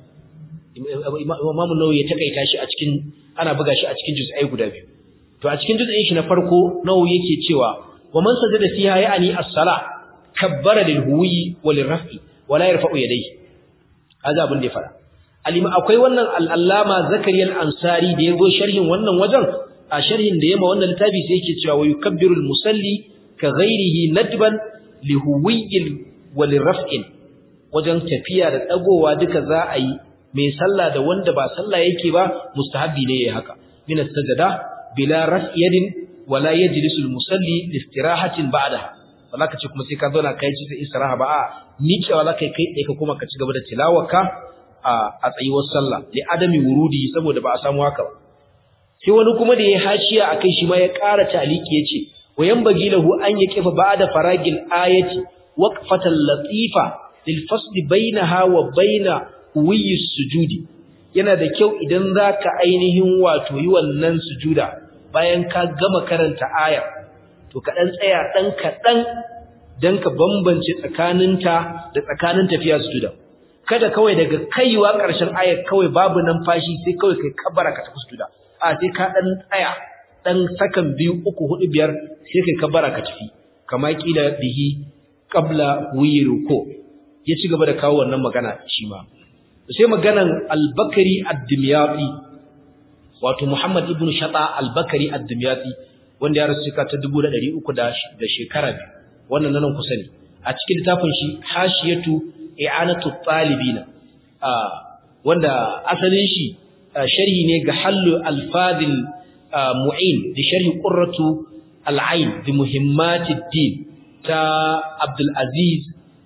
Imam Nawawi ya takaita shi a cikin ana buga shi a cikin juz'ai guda biyu to a cikin juz'in shi na farko Nawawi yake cewa wa man sajada fiha ya'ni as-salah kabbara lil-huwi wa lir-raf'i wa la yarfa'u yadayhi kaza abin da ya fara akwai wannan al-Allama Zakariya al-Ansari da yazo sharhin wannan wajen a sharhin da yema wannan littafi sai yake cewa wa yukabbiru al-musalli ka ghairihi nadban li huwiyil wa li raf'in wajen tafiya da dagowa duka za a yi mai sallah da wanda ba sallah yake ba mustahabi ne yayi haka min as-sajda bila raf'iyadin wa la yajlisu al-musalli li istirahatin ba'daha wala kace kuma sai ka zauna kai ci sai istiraha ba a miƙe wala kai ka kuma ka ci gaba da tilawarka a tsayuwar sallah li adami wurudi saboda ba a samu haka ba sai wani kuma da ya hashiya akai shi ma ya ƙara taliki yace wayan bagilahu an yaqifa ba'da faragil ayati waqfatan latifa lil fasli bainaha wa baina wiyis sujudi yana da kyau idan zaka ainihin wato yi wannan sujuda bayan ka gama karanta aya to ka dan tsaya dan kadan dan ka bambance tsakaninta da tsakanin tafiya sujuda kada kawai daga kaiwa ƙarshen ayar kawai babu numfashi sai kawai kai kabbara ka tafi sujuda a sai ka dan tsaya dan sakan 2 3 4 5 sai kai kabbara ka tafi kama kila bihi qabla wiruko ya ci gaba da kawo wannan magana shi ma sai maganan al-Bakari ad-Dimyati wato Muhammad ibn Shata al-Bakari ad-Dimyati wanda ya rasu ta 1300 da shekara biyu wannan nan kusa ne a cikin littafin shi Hashiyatu i'anatu talibina wanda asalin shi sharhi ne ga hallu al-fadil mu'in da sharhi qurratu al-ain bi muhimmatid din ta Abdul Aziz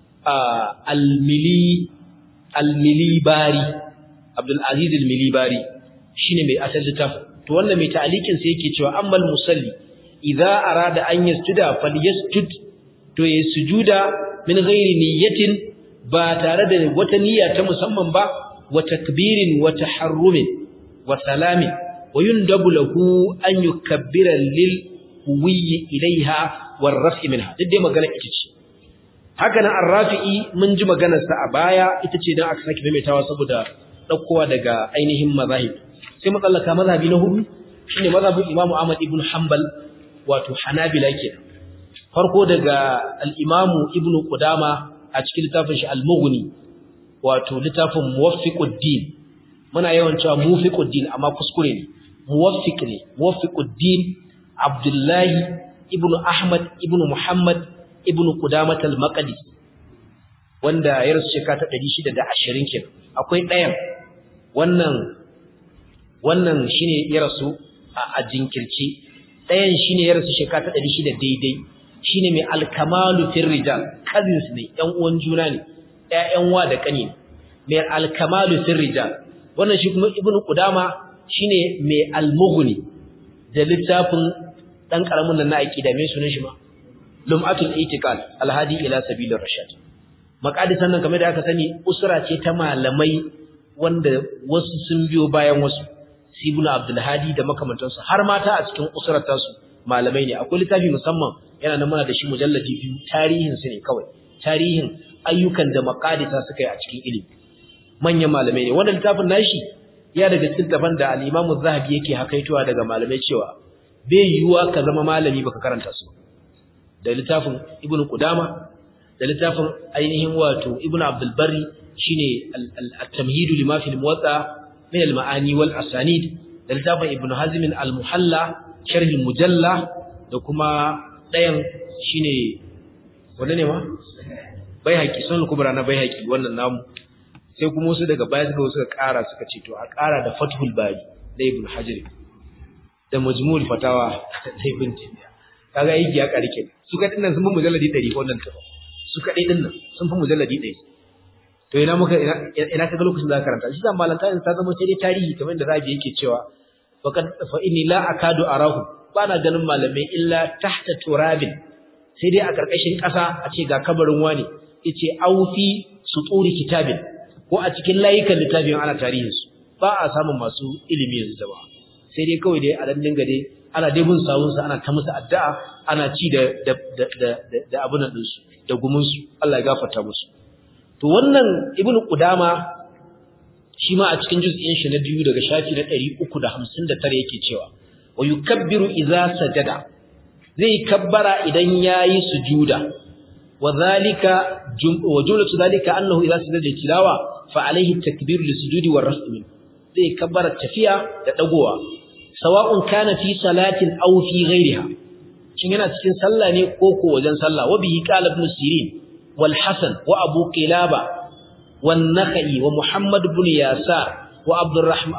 al-Milibari Abdul Aziz al-Milibari shine mai asalin littafin to wannan mai ta'alikin sai yake cewa ammal musalli idza arada an yasjuda falyasjud to ya sujuda min ghairi niyyatin ba tare da wata niyya ta musamman ba wa takbirin wa taharrumin wa salamin wa yundabu lahu an yukabbira lil huwi ilaiha war raf'i minha duk dai magana ita ce haka nan ar-rafi'i mun ji maganar sa a baya ita ce dan aka saki maimaitawa saboda daukowa daga ainihin mazahib sai matsallaka mazhabi na hudu shine mazhabin Imam Ahmad ibn Hanbal wato Hanabila kenan farko daga al-Imam Ibn Qudama a cikin littafin shi al-Mughni wato littafin Muwaffiquddin muna yawan cewa Muwaffiquddin amma kuskure ne Muwaffiquddin Abdullahi ibn Ahmad ibn Muhammad ibn Qudamah al-Maqdisi wanda ya rasu shekara ta 620 kenan akwai ɗayan wannan shine ya rasu a jinkirci ɗayan shine ya rasu shekara ta 600 daidai shine mai al-kamalu fil rijal cousins ne ƴan uwan juna ne ƴaƴan wa da kani mai al-kamalu fil rijal wannan shi kuma ibn Qudama shine mai al-Mughni da littafin dan karamin nan na aqida mai sunan shi ma lum'atul itiqad al-hadi ila sabilir rashad maqadisan nan kamar da aka sani usra ce ta malamai wanda wasu sun biyo bayan wasu Ibn Abdul Hadi da makamantansu har mata a cikin usrar tasu malamai ne akwai littafi musamman yana nan muna da shi mujalladi 2 tarihin su ne kawai tarihin ayyukan da maqadisa suka yi a cikin ilimi manyan malamai ne wannan littafin nashi ya daga cikin tafan da al-Imam Az-Zahabi yake hakaitowa daga malamai cewa bai yiwuwa ka zama malami baka karanta su da littafin Ibn Qudama da littafin ainihin wato Ibn Abdul Barri shine at-tamhid lima fi al-muwatta min al-ma'ani wal asanid da littafin Ibn Hazm al-Muhalla sharh al-mujalla da kuma dayan shine wanda ne ma Baihaqi sunan kubra na Baihaqi wannan namu sai kuma wasu daga baya suka ƙara suka ce to a ƙara da Fathul Bari da Ibn Hajar da Majmu'ul Fatawa da Ibn Taymiyyah kaga yake ya karike su ka dinnan sun fi mujalladi 100 wannan tafa su ka dai dinnan sun fi mujalladi 100 to ina kaga lokacin da ka karanta shi dan malanta in ta zama sai dai tarihi kamar da Rabi yake cewa fa inni la akadu arahu bana ganin malamai illa tahta turabin sai dai a karkashin ƙasa a ce ga kabarin wani yace aufi suturi kitabin ko a cikin layukan littafin ana tarihin su ba a samun masu ilimi yanzu da ba sai dai kawai dai a dan dinga dai ana dai bin sawun sa ana ta musu addu'a ana ci da abunan din su da gumin su Allah ya gafarta musu to wannan Ibn Qudama shi ma a cikin juz'in shi na 2 daga shafi na 359 yake cewa wa yukabbiru idza sajada zai kabbara idan yayi sujuda wa zalika wa jumlatu zalika annahu idza sajada tilawa fa alayhi at-takbir lisujudi war raf'i zai kabbara tafiya da dagowa sawa'un kana fi salatin aw fi ghayriha shin yana cikin sallah ne ko ko wajen sallah wa bihi qala ibn sirin wal hasan wa abu qilaba wan nakhai wa muhammad ibn yasar wa abdurrahman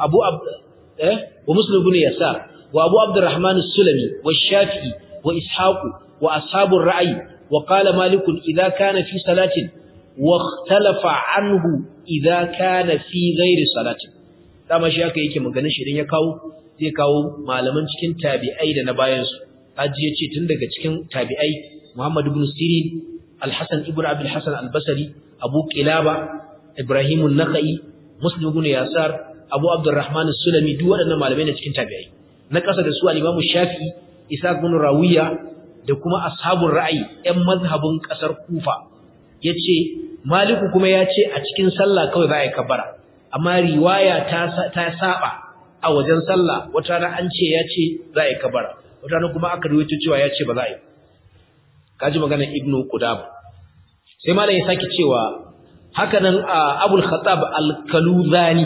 wa muslim ibn yasar wa abu abdurrahman as-sulami wa shafi'i wa ishaq wa ashabu ar-ra'i wa qala malik idha kana fi salatin wa ikhtalafa anhu idha kana fi ghayri salatin dama shi haka yake maganin shi idan ya kawo zai kawo malaman cikin tabi'ai da na bayan su aji yace tun daga cikin tabi'ai Muhammad ibn Sirin Al-Hasan ibn Abi al-Hasan al-Basri Abu Qilaba Ibrahim an-Nakhai Muslim ibn Yasar Abu Abdurrahman as-Sulami duk waɗannan malamai ne cikin tabi'ai na kasa da su al-Imam Shafi'i Isa ibn Rawiya da kuma ashabul ra'ayi ɗan mazhabin kasar Kufa yace Maliku kuma yace a cikin sallah kawai za a yi kabbara amma riwaya ta saba a wajen sallah wata ran an ce yace za a yi kabbara wata ran kuma aka rawaito cewa yace ba za a yi kaji maganar Ibn Qudama sai malam ya saki cewa haka nan Abul Khattab al-Kaluzani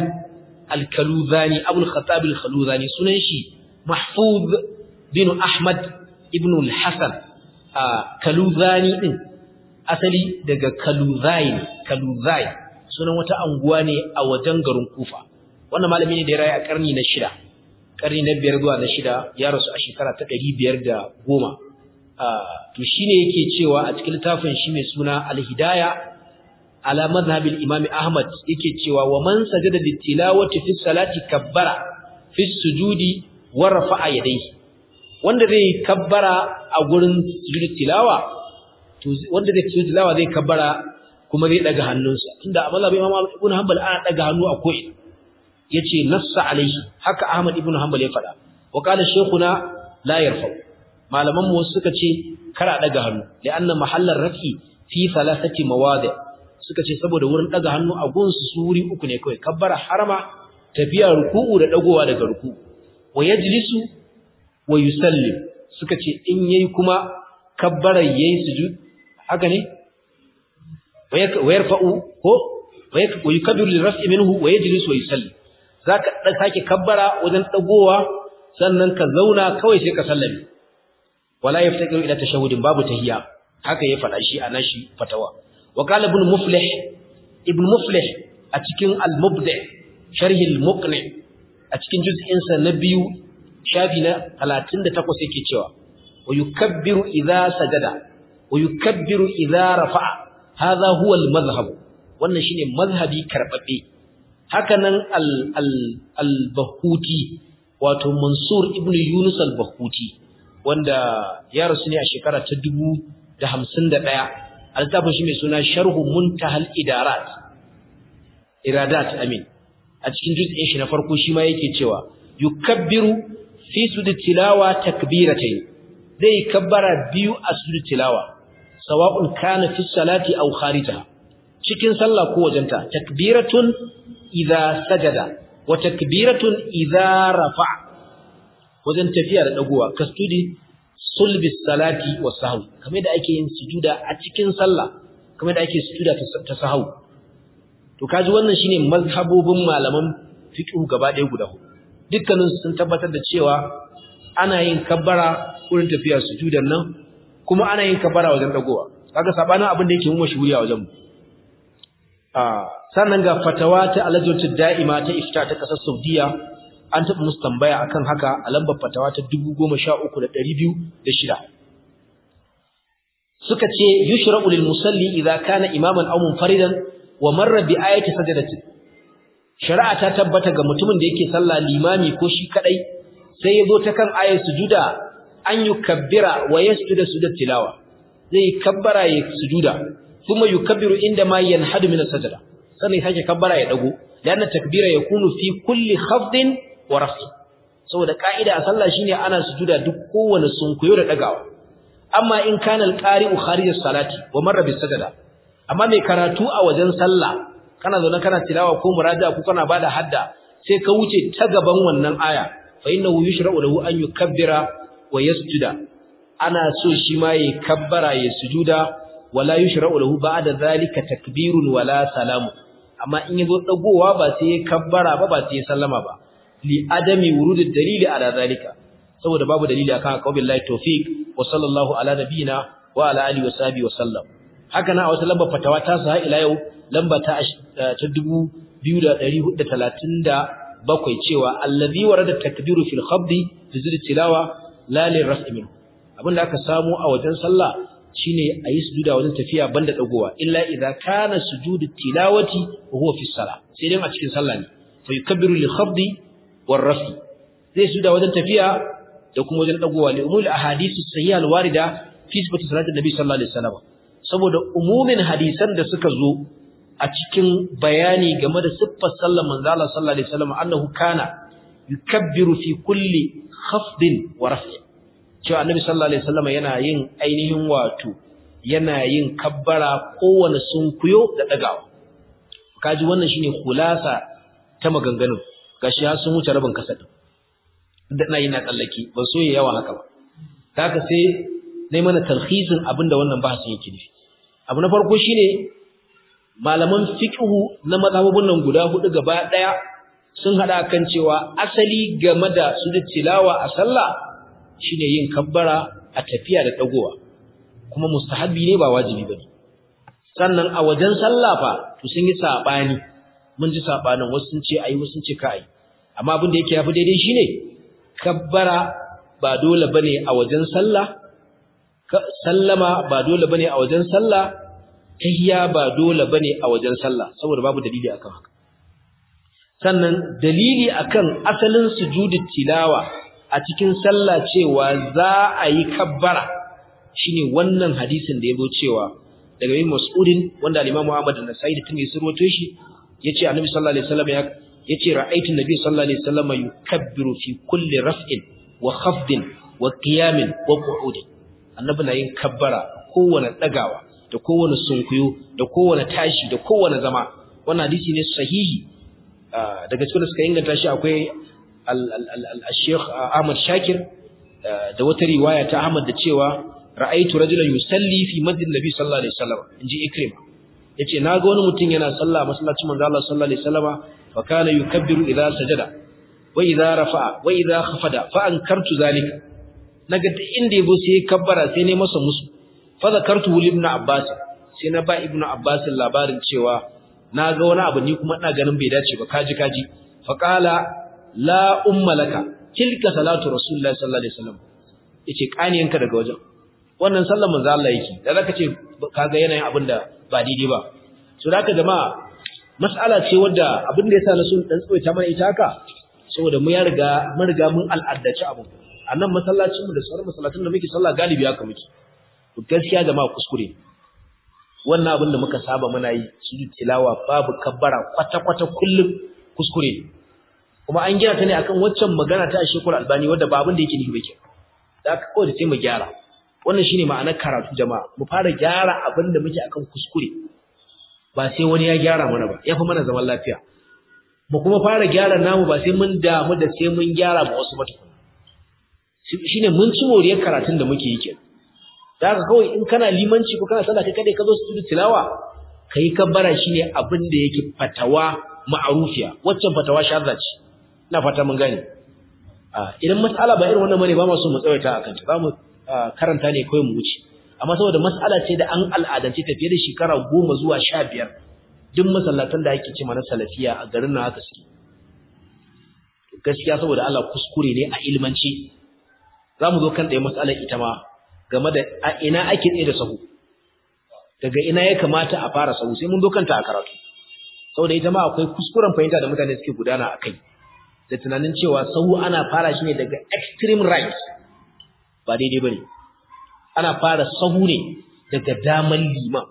Abul Khattab al-Kaluzani sunan shi Mahfuz bin Ahmad ibn al-Hasan Kaluzani din asali daga Kaluzai sunan wata anguwa ne a wajen garin Kufa wannan malami ne da ya rayu a karni na 6 karni na 5 zuwa na 6 ya rasu a shekara ta 510 to shine yake cewa a cikin littafin shi mai suna al-Hidayah ala madhhab al-Imam Ahmad yake cewa wa man sajada litilawati fi salati kabbara fi sujudi wa rafa'a yadayhi wanda zai kabbara a gurin sujudi tilawa to wanda zai sujudi tilawa zai kabbara kuma zai daga hannunsa tunda a mazhabin Imam Ibn Hanbal ana daga hannu a koyi yace nassa alaihi haka Ahmad ibn Hanbal ya fada wa qala shaykhuna la yarfa malaman mu suka ce kar a daga hannu li'anna mahallar raf'i fi thalathati mawadi' suka ce saboda wurin daga hannu a gunsu su wuri uku ne kawai kabbara harama tafiya ruku'u da dagowa daga ruku'u wa yajlisu wa yusallim suka ce in yayi kuma kabbara yayi sujud haka ne wa yarfa'u ko wa yukabbiru liraf'i minhu wa yajlisu wa yusallim zaka sake kabbara wajen dagowa sannan ka zauna kawai sai ka sallame wala yaftakiru ila tashahhudin babu tahiyya haka ya fada shi a nashi fatawa wa qala ibn muflih a cikin al-mubdi' sharh al-muqni a cikin juz'in sa na biyu shafi na 38 yake cewa wa yukabbiru idha sajada wa yukabbiru idha rafa'a hadha huwa al-madhhab wannan shine mazhabi karbabbe hakanan al-bahuti wato Mansur ibn Yunus al-Bahuti wanda ya rasu ne a shekara ta 1051 al-tabun shi mai suna Sharh Muntahal Iradat amin a cikin juz'in shi na farko shi ma yake cewa yukabbiru fi sujud tilawa takbiratayn zai kabbara biyu a sujud tilawa sawa'un kana fi salati aw kharijaha cikin sallah ko wajenta takbiratun idza sajada wa takbiratun idza rafa wajen tafiya da dagowa kastudi sulbi salati wa sahwi kamar da ake yin sujuda a cikin sallah kamar da ake sujuda ta sahwi to kaji wannan shine mazhabobin malaman fiqh gaba ɗaya guda hudu dukkanin sun tabbatar da cewa ana yin kabbara wurin tafiya sujudan nan kuma ana yin kabbara wajen dagowa kaga sabanin abin da yake mu mashhuri a wajen mu sannan ga fatawa ta alajatu da'ima ta ifta ta kasar Saudiya an taɓa musu tambaya akan haka a lambar fatawa ta 13206 suka ce yushra'u lil musalli idza kana imaman aw munfaridan wa marra bi ayati sajdatin shari'a ta tabbata ga mutumin da yake sallah limami ko shi kadai sai yazo ta kan ayar sujuda an yukabbira wa yasjuda sujud tilawa zai kabbara ya sujuda kuma yukabbiru inda ma yanhadu min as-sajda sannan sake kabbara ya dago lanna takbira yakunu fi kulli khafdin wa raf'i saboda kaida a sallah shine ana sujuda duk kowane sunkuyo da dagawa amma in kana al-qari'u kharij as-salati wa marra bis-sajda amma mai karatu a wajen sallah kana zaune kana tilawa ko muraja ko kana bada hadda sai ka wuce ta gaban wannan aya fa innahu yushra'u lahu an yukabbira wa yasjuda ana so shi ma yayi kabbara ya sujuda wala yushra'u lahu ba'da zalika takbirun wala salamu amma in yazo dagowa ba sai ya kabbara ba sai ya sallama ba li adami wurudid dalili ala zalika saboda babu dalili akan qaulillahi tawfiq wa sallallahu ala nabiyina wa ala alihi wa sahbihi wa sallam haka na a wata lambar fatawa ta sa ila yau lamba ta 2437 cewa allazi warada takbiru fil khabdi fi zid tilawa la lil raf'i minhu abinda aka samu a wajen sallah shine ayi sujuda wajen tafiya banda dagowa illa idza kana sujudu tilawati wa huwa fi salah sai dai a cikin sallah ne fa yukabbiru lil khabdi war raf'i zai sujuda wajen tafiya da kuma wajen dagowa li umul ahadith sahih al warida fi sifati salati nabi sallallahu alaihi wasallam saboda umumin hadisan da suka zo a cikin bayani game da siffar sallar manzo Allah sallallahu alaihi wasallam annahu kana yukabbiru fi kulli khafdin wa raf'i cewa annabi sallallahu alaihi wasallam yana yin ainihin wato yana yin kabbara kowane sunkuyo da dagawa kaji wannan shine khulasa ta maganganun gashi har sun wuce rabin kasad da ina yin tsallaki ban so yawa haka ba haka sai nayi mana talhisin abinda wannan bahasin yake nufi abu na farko shine malaman fiqhu na mazhabun nan guda hudu gaba daya sun hada kan cewa asali game da sujud tilawa a sallah shine yin kabbara a tafiya da dagowa kuma mustahabi ne ba wajibi bane sannan a wajen sallah fa to sun yi sabani mun ji sabanin wasu sun ce ayi wasu sun ce ka ayi amma abin da yake yafi daidai shine kabbara ba dole bane a wajen sallah sallama ba dole bane a wajen sallah tahiyya ba dole bane a wajen sallah saboda babu dalili akan haka sannan dalili akan asalin sujudut tilawa a cikin sallah cewa za a yi kabbara shine wannan hadisin da yazo cewa daga Ibn Mas'udin wanda al-Imam Ahmad da Nasa'i da Tirmidhi sun rawaito shi yace Annabi sallallahu alaihi wasallam yace ra'aytu an-nabiy sallallahu alaihi wasallam yukabbiru fi kulli raf'in wa khafdin wa qiyamin wa qu'ud annabi na yin kabbara kowane dagawa da kowane sunkuyo da kowane tashi da kowane zama wannan hadisi ne sahihi daga cikin da suka inganta shi akwai al-Sheikh Ahmad Shakir da wata riwaya ta Ahmad da cewa ra'aytu rajulan yusalli fi masjid Nabi sallallahu alaihi wasallam inji Ikrima yace naga wani mutum yana sallah masallacin manzo Allah sallallahu alaihi wasallama fa kana yukabbiru idza sajada wa idza rafa'a wa idza khafada fa ankartu zalika naga duk inda yabo sai kabbara sai ne masa musu fa zakartu ibn Abbas sai na ba ibn Abbas labarin cewa naga wani abu ni kuma ina ganin bai dace ba kaji fa qala la umma laka tilka salatu rasulullahi sallallahu alaihi wasallam yace kaniyanka daga wajen wannan sallar manzo Allah yake da zaka ce kaga yanayin abinda ba daidai ba so da haka jama'a mas'ala ce wadda abin da yasa na sun dan tsoita mana ita haka saboda mun riga mun al'addaci abu annan masallacin mu da sauran masallacin da muke sallah galibi haka muke gaskiya jama'a kuskure wannan abin da muka saba muna yi sujud tilawa babu kabbara kwata kullum kuskure kuma an gina ta ne akan waccan magana ta Sheikhul Albani wadda ba abin da yake nufi bake da aka kawai sai mu gyara wannan shine ma'anar karatu jama'a mu fara gyara abin da muke akan kuskure ba sai wani ya gyara mana ba yafi mana zaman lafiya mu kuma fara gyara namu ba sai mun damu da sai mun gyara ba wasu mutum shine mun ci moriyar karatun da muke yi kenan da haka kawai in kana limanci ko kana sallah kai kadai ka zo su tilawa kai kabbara shine abin da yake fatawa ma'rufiya waccan fatawa shadda ce ina fata mun gane idan mas'ala ba irin wannan bane ba mu so mu tsawaita akan ta zamu karanta ne kawai mu wuce amma saboda mas'ala ce da an al'adance ta fiye da shekara 10 zuwa 15 duk masallatan da ake ce mana salafiya a garin nan haka suke gaskiya saboda Allah kuskure ne a ilmanci zamu zo kan ɗaya mas'alar ita ma game da a ina ake tsaye da sahu daga ina ya kamata a fara sahu sai mun zo kanta a karatu saboda ita ma akwai kuskuren fahimta da mutane suke gudana akai da tunanin cewa sahu ana fara shi ne daga extreme right ba daidai bane ana fara sahu ne daga daman liman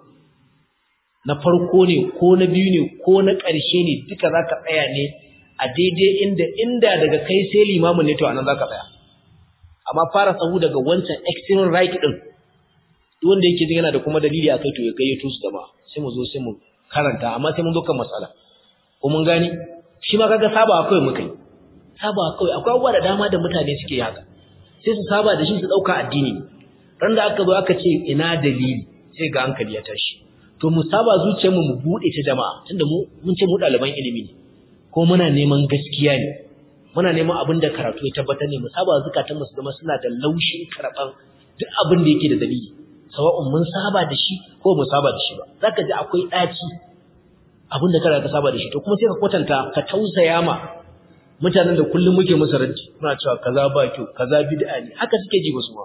na farko ne ko na biyu ne ko na ƙarshe ne duka zaka tsaya ne a daidai inda daga kai sai limamin ne to anan zaka tsaya amma fara sahu daga wancan extreme right din wanda yake yana da kuma dalili akai to ya gayyato su gaba sai mu zo sai mu karanta amma sai mun zo kan masala ko mun gani shi ma kaga saba akai muka yi saba akai akwai abubuwa da dama da mutane suke haka sai su saba da shi su dauka addini ran da aka zo aka ce ina dalili sai ga hankali ya tashi to mu saba zuciyarmu mu bude ta jama'a tunda mun ce mu ɗaliban ilimi ne ko muna neman gaskiya ne muna neman abin da karatu ya tabbatar ne mu saba zakatan mu su zama suna da laushin karban duk abin da yake da dalili sawa'un mun saba da shi ko mu saba da shi ba zaka ji akwai daci abin da ka saba da shi to kuma sai ka kwatanta ka tausaya ma mutanen da kullum muke musu raddi muna cewa kaza ba kyau kaza bid'a ne haka suke ji wasu ma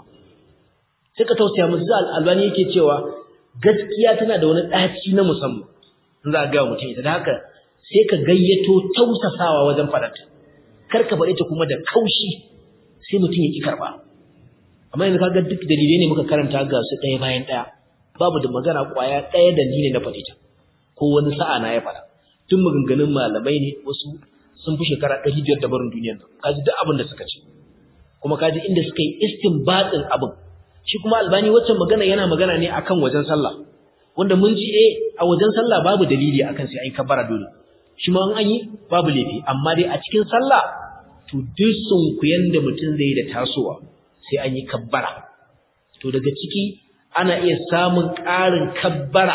sai ka tausaya musu Albani yake cewa gaskiya tana da wani daci na musamman in za ga mutum ita da haka sai ka gayyato tausasawa wajen faɗata kar ka faɗe ta kuma da kaushi sai mutum ya ki karba amma yanzu kaga duk dalilai ne muka karanta ga su ɗaya bayan ɗaya babu da magana ƙwaya ɗaya da ni ne na faɗi ta ko wani sa'a na ya faɗa tun maganganun malamai ne wasu sun fi shekara 500 da barin duniyar nan kaji duk abin da suka ce kuma kaji inda suka yi istinbatin abin shi kuma Albani waccan magana yana magana ne akan wajen sallah wanda mun ji a wajen sallah babu dalili akan sai ai kabbara dole shi ma an yi babu laifi amma dai a cikin sallah to duk sunkuyen da mutum zai yi da tasowa sai an yi kabbara to daga ciki ana iya samun ƙarin kabbara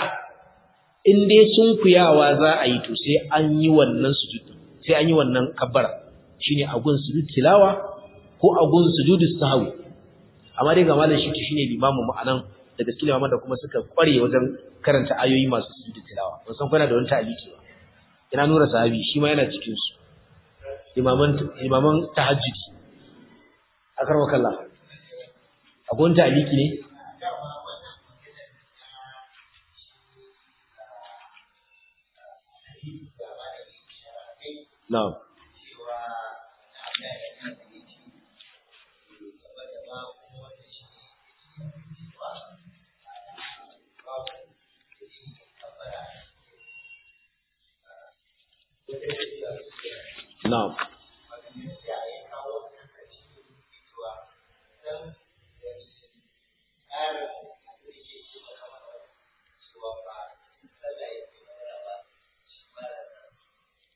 in dai sunkuyawa za a yi to sai an yi wannan sujud sai an yi wannan kabbara shine agun sujud tilawa ko agun sujudus sahwi amma dai ga malam shi shine limamin mu anan daga cikin limaman da kuma suka kware wajen karanta ayoyi masu sujud tilawa ban san kuna da wani ta'aliki ba ina nura sahabi shi ma yana cikin su imaman tahajjudi akar wakalla akwai wani ta'aliki ne na'am na'am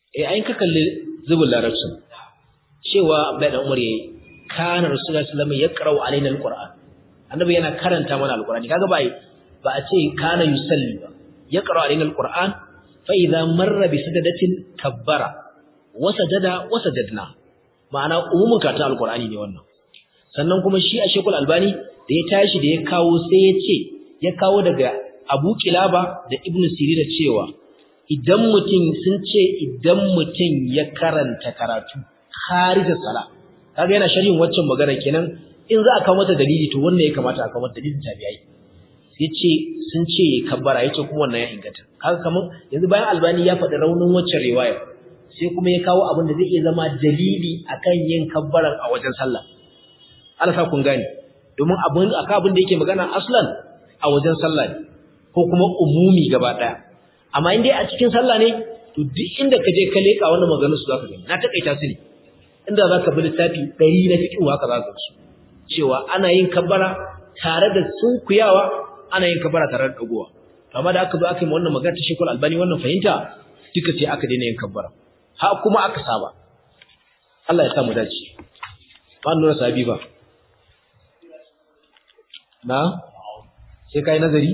ayin ka kalli zubul larabci cewa Abdullahi dan Umar yayi kana Rasulullahi sallallahu alaihi wasallam yaqra'u alaina alquran annabi yana karanta mana alqurani kaga ba a ce kana yusalli ba yaqra'u alaina alquran fa idza marra bi sajdatin kabbara wa sajada wa sajadna ma'ana umumin karatun alqurani ne wannan sannan kuma shi a Sheikhul Albani da ya tashi da ya kawo sai ya ce ya kawo daga Abu Kilaba da Ibn Sirina cewa idan mutum ya karanta karatu kharija sala kaga yana sharhin waccan magana kenan in za a kawo mata dalili to wannan ya kamata a kawo mata dalilin tabi'ai sun ce kabbara yace kuma wannan ya inganta kaga kaman yanzu bayan Albani ya faɗi raunin waccan riwaya sai kuma ya kawo abin da zai iya zama dalili akan yin kabbaran a wajen sallah Allah sa kun gane domin abin da yake magana aslan a wajen sallah ne ko kuma umumi gaba daya amma in dai a cikin sallah ne to duk inda ka je ka leka wannan maganar su zaka gani na takaita su ne inda zaka bi littafi 100 na fiqh haka zaka su cewa ana yin kabbara tare da sunkuyawa ana yin kabbara tare da dagowa amma da aka zo aka yi wannan magana ta Sheikhul Albani wannan fahimta duka sai aka daina yin kabbara ha kuma aka saba Allah ya sa mu dace ba nura sabi ba na sai kai nazari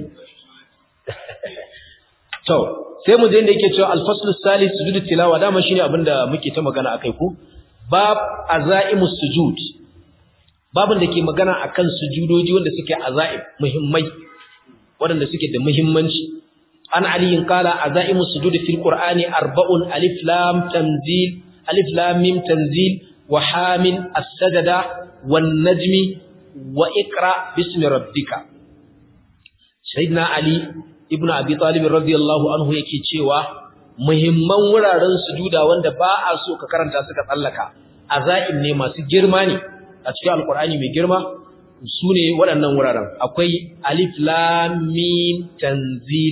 to sai mu je inda yake cewa al-fasl as-salis sujud tilawa dama shine abinda muke ta magana akai ko bab azaimus sujud babin da ke magana akan sujudoji wanda suke azaim muhimmai wanda suke da muhimmanci an aliyin qala azaimus sujud fil qur'ani arba'un alif lam tanzil alif lam mim tanzil wa hamin as-sajda wan najmi wa iqra bismi rabbika sayyidina ali ibnu abi talib radiyallahu anhu yake cewa muhimman wuraren sujuda wanda ba a so ka karanta suka tsallaka azaim ne masu girma ne a cikin alqur'ani mai girma sune waɗannan wuraren akwai alif lam mim tanzil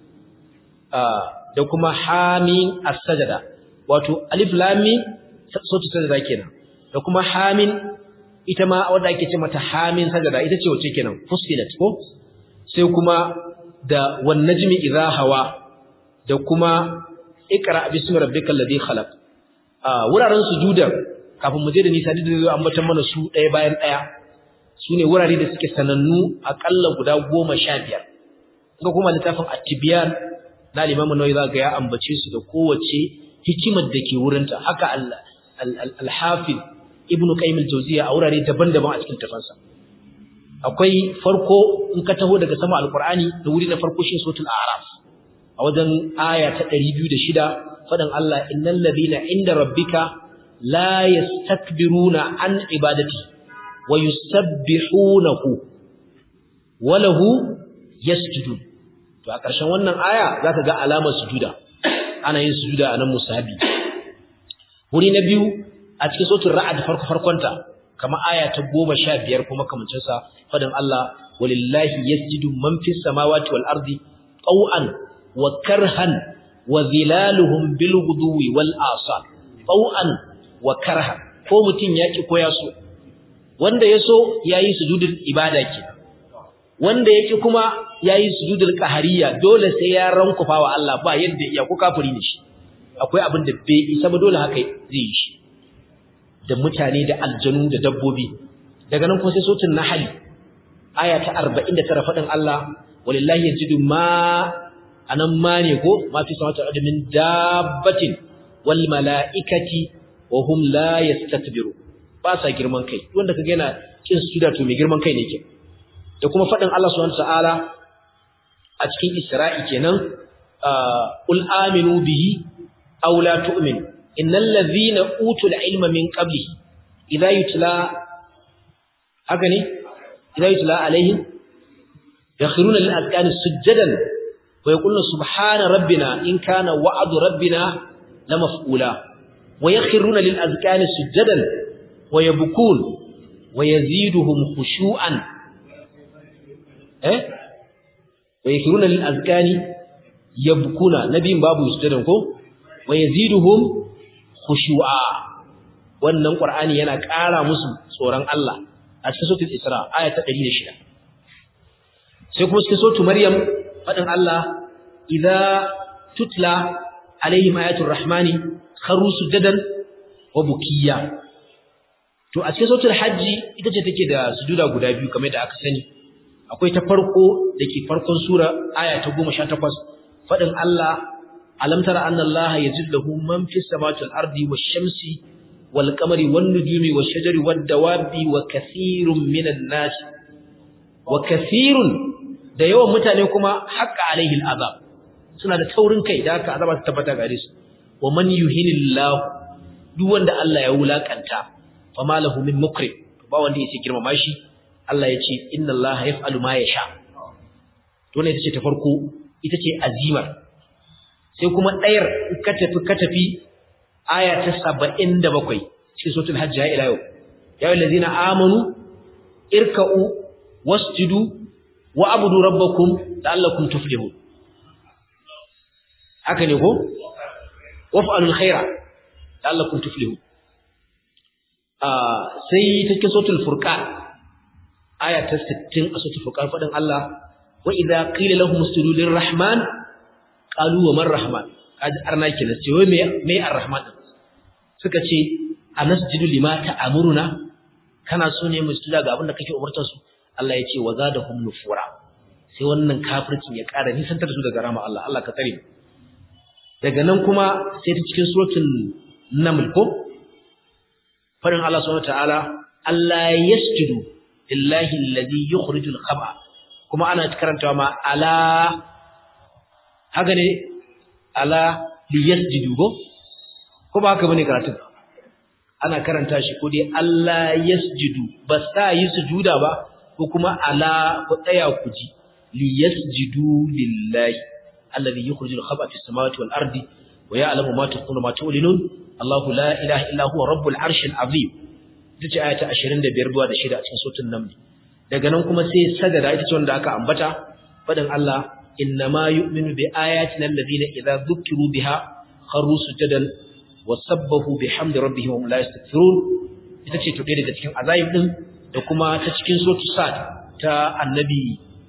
da kuma hamim as-sajda wato alif lam mim sautu sajda kenan da kuma hamin ita ma wanda ake ce mata hamin sajda ita ce wace kenan fusilat ko sai kuma da wan najmi idha hawa da kuma iqra bismi rabbikal ladhi khalaq wuraren sujuda kafin mu je da nisa da zai ambatan mana su ɗaya bayan ɗaya sune wurare da suke sanannu akalla guda 15 ga kuma littafin at-tibyan na Imam Nawawi zaka ya ambace su da kowace hikimar da ke wurinta haka al-Hafiz Ibn Qayyim al-Jawziyya a wurare daban-daban a cikin tafansa akwai farko in ka taho daga sama alqur'ani da wuri na farko shi suratul a'raf a wajen aya ta 206 fadan Allah innal ladina inda rabbika la yastakbiruna an ibadati wa yusabbihunahu wa lahu yasjudun to a ƙarshen wannan aya zaka ga alamar sujuda ana yin sujuda a nan musahabi wuri na biyu a cikin suratul ra'd farkonta kama aya ta 15 kuma kamancin sa fadan Allah walillahi yasjudu man fis samawati wal ardi taw'an wa karhan wa zilaluhum bil ghuduwi wal asal taw'an wa karhan ko mutun yaki ko yaso wanda yaso yayi sujudul ibada ke wanda yake kuma yayi sujudul qahariya dole sai ya rankufa wa Allah ba yadda iya ko kafiri ne shi akwai abin da bai isa ba dole haka zai yi shi da mutane da aljanu da dabbobi daga nan kuma sai sautin nahl aya ta 49 fadin Allah walillahi yajidu ma anan ma ne ko ma fi samawati wal ardi min dabbatin wal malaikati wa hum la yastakbiru ba sa girman kai wanda kaga yana kin sujuda to mai girman kai ne ke da kuma fadin Allah subhanahu wa ta'ala a cikin Isra'i kenan ul aminu bihi aw la tu'minu innal ladhina utul ilma min qablihi idha yutla haka ne idha yutla alaihim yakhruna lil azqani sujadan wa yaquluna subhana rabbina in kana wa'du rabbina lamaf'ula wa yakhruna lil azqani sujadan wa yabkun wa yaziduhum khushu'an wa yakhruna lil azqani yabkuna nabiyin babu sujadan ko wa yaziduhum khushu'a wannan qur'ani yana ƙara musu tsoron Allah a cikin suratul isra aya ta 106 sai kuma cikin suratul maryam fadin Allah idza tutla alaihim ayatul rahmani kharu sujadan wa bukiya. To a cikin suratul hajji ita ce take da sujuda guda biyu kamar da aka sani. Akwai ta farko dake farkon sura aya ta 18 fadin Allah alam tara anna Allah yajiddu man fis samawati wal ardi wash shamsi wal qamari wan nujumi wash shajari wad dawabi wa kathirun minan nas wa kathirun da yawan mutane kuma haqqa alaihi al azab suna da taurin kai da haka azaba ta tabbata gare su wa man yuhinillahu duk wanda Allah ya wulakanta fama lahu min mukrim ba wanda yake girmama shi Allah yace inna Allah yaf'alu ma yasha to ne tace ta farko ita ce azimar sai kuma dayar ka tafi aya ta 77 cikin suratul hajj ya ila yau ya ayyuhallazina amanu irka'u wasjudu wa abudu rabbakum la'allakum tuflihun haka ne ko waf'alul khaira la'allakum tuflihun sai take suratul furqan aya ta 60 a suratul furqan fadin Allah wa idza qila lahum usjudu lirrahman qalu wa man rahman kaji arna kenan ce wai me arrahman suka ce anasjudu lima ta'muruna kana so ne mu sujuda ga abin da kake umurtar su Allah ya ce wa zadahum nufura sai wannan kafircin ya ƙara nisantar da su daga rahama Allah Allah ka tsare daga nan kuma sai ta cikin suratul naml ko farin Allah subhanahu wataala Allah yasjudu lillahi alladhi yukhrijul khaba kuma ana karantawa ma ala haka ne ala liyasjudu ko ba haka bane karatu ana karanta shi ko dai Allah yasjudu ba sa yi sujuda ba ko kuma ala ku tsaya ku ji liyasjudu lillahi alladhi yukhrijul khaba fis samawati wal ardi wa ya'lamu ma tukhfuna ma tu'linun Allahu la ilaha illa huwa rabbul arshil azim tace ayata 25 zuwa da 6 a cikin suratul naml daga nan kuma sai sajada ita ce wanda aka ambata fadin Allah innama yu'minu bi ayatina alladhina idza dhukiru biha kharu sujadan wasabbahu bihamdi rabbihim wa la yastaghfirun ita ce to daga cikin azaib din da kuma ta cikin suratul sad ta annabi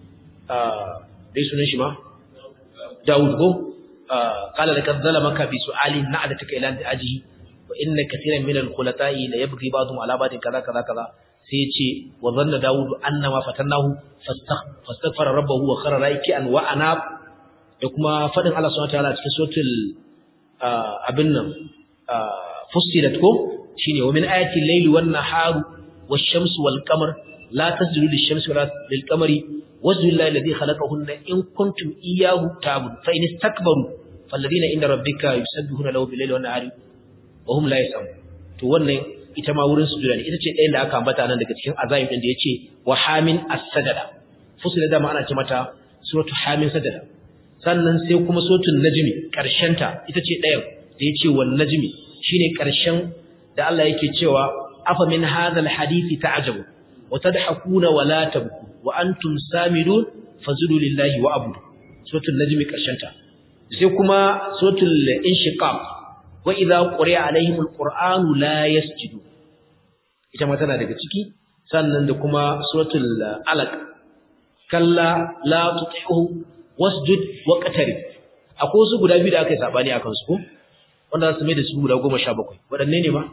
dai sunan shi ma Dawud ko qala laqad zalamaka bi su'ali na'lataka ila ajihi wa inna katiran min al-khulata'i la yabghi ba'dhum ala ba'din kaza kaza kaza sai yace wa zanna Dawud annama fatannahu fastaghfara rabbahu wa khara raki'an wa anab da kuma fadin Allah subhanahu wa ta'ala cikin suratul abin nan fussilat ko shine wa min ayati al-layli wan nahari wash-shamsi wal-qamar la tasjudu lish-shamsi wa la lil-qamari wasjudu lillahi alladhi khalaqahunna in kuntum iyyahu ta'budun fa in istakbaru falladhina inda rabbika yusabbihuna lahu bil-layli wan-nahari wa hum la yas'amun to wannan ita ma wurin sujuda ne ita ce ɗayan da aka ambata nan daga cikin azaim din da yace wa hamin as-sajada fussilat da ma ana ce mata suratu hamin sajada sannan sai kuma suratul najmi ta ita ce ɗayan da yace wan najmi shine karshen da Allah yake cewa afa min hadha alhadisi ta'jabu wa tadhakuna wa la tabku wa antum samidun fazudu lillahi wa abudu suratul najmi ta sai kuma suratul inshiqaq wa idha quri'a alaihim alqur'anu la yasjudu ita ma tana daga ciki sannan da kuma suratul alaq kalla la tuti'hu wasjud waqtarib akwai su guda biyu da aka yi sabani akan su ko wanda za su mai da su guda 17 wadanne ne ba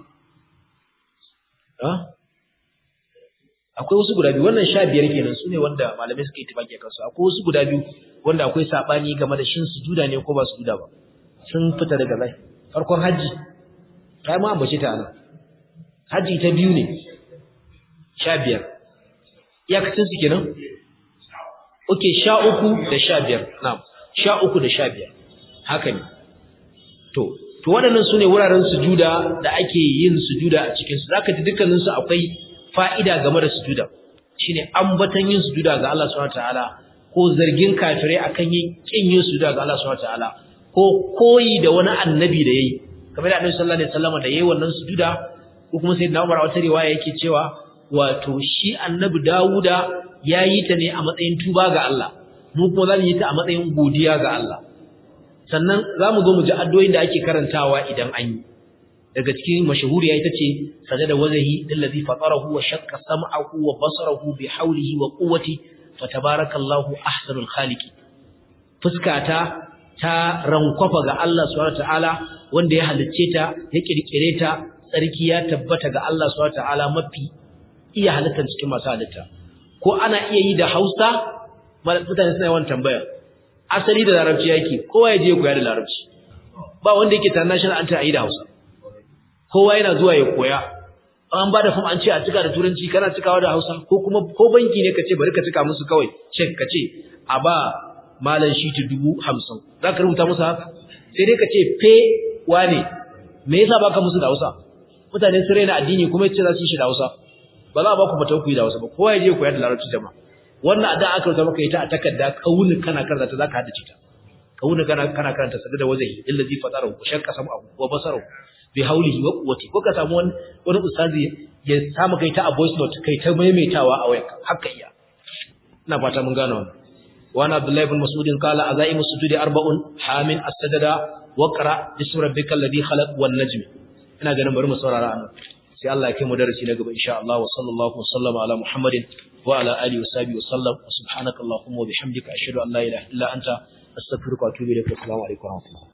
akwai wasu guda biyu wannan 15 kenan su ne wanda malamai suka yi tafaki akan su akwai wasu guda biyu wanda akwai sabani game da shin sujuda ne ko ba sujuda ba sun fita daga zai farkon haji kai ma ambace ta nan haji ta biyu ne 15 iyakacin su kenan okay 13 da 15 na'am 13 da 15 haka ne to waɗannan sune wuraren sujuda da ake yin sujuda a cikin su zaka ji dukkanin su akwai fa'ida game da sujuda shine ambatan yin sujuda ga Allah subhanahu wataala ko zargin kafirai akan kin yin sujuda ga Allah subhanahu wataala ko koyi da wani annabi da yayi kamar da Annabi sallallahu alaihi wasallam da yayi wannan sujuda ko kuma sayyidina Umar a wata riwaya yake cewa wato shi annabi Dawuda yayi ta ne a matsayin tuba ga Allah mu kuma zamu yi ta a matsayin godiya ga Allah sannan zamu zo mu ji addu'o'in da ake karantawa idan an yi daga cikin mashahuriya ita ce sajada wajhi allazi fatarahu wa shaqqa sam'ahu wa basarahu bi hawlihi wa quwwati fatabarakallahu ahsanul khaliqin fuskata ta rankwafa ga Allah subhanahu wataala wanda ya halicce ta ya kirkire ta tsarki ya tabbata ga Allah subhanahu wataala mafi iya halittar cikin masu halitta ko ana iya yi da Hausa mutane suna yawan tambaya asali da Larabci yake kowa ya je koya da Larabci ba wanda yake international an ta yi da Hausa kowa yana zuwa ya koya an ba da fam an ce a cika da turanci kana cikawa da Hausa ko kuma ko banki ne kace bari ka cika musu kawai check kace a ba malan shi ta 50,000 zaka rubuta musu haka sai dai kace pe wane me yasa baka musu da Hausa mutane su raina addini kuma yace za su yi shi da Hausa ba za a ba ku fata ku yi da Hausa ba kowa ya je koya da Larabci jama'a wannan adan aka rubuta maka ita a takarda kauni kana karanta zaka haddace ta kauni kana karanta sadda da wazahi illazi fatara ku shakka samu abu wa basaru bi haulihi wa quwwati ko ka samu wani ustazi ya samu kai ta a voice note kai ta maimaitawa a wayarka haka iya ina fata mun gano wannan wa ana Abdullah ibn Mas'ud qala azaimu sujudi arba'un hamin as-sajada waqra bismi rabbikal ladhi khalaq wan najm ina ganin bari mu saurara anan sai Allah ya kai mu darasi na gaba insha Allah wa sallallahu wasallama ala Muhammadin wa ala alihi wa sahbihi wa sallam subhanakallahumma wa bihamdika ashhadu an la ilaha illa anta astaghfiruka wa atubu ilaik assalamu alaikum wa rahmatullahi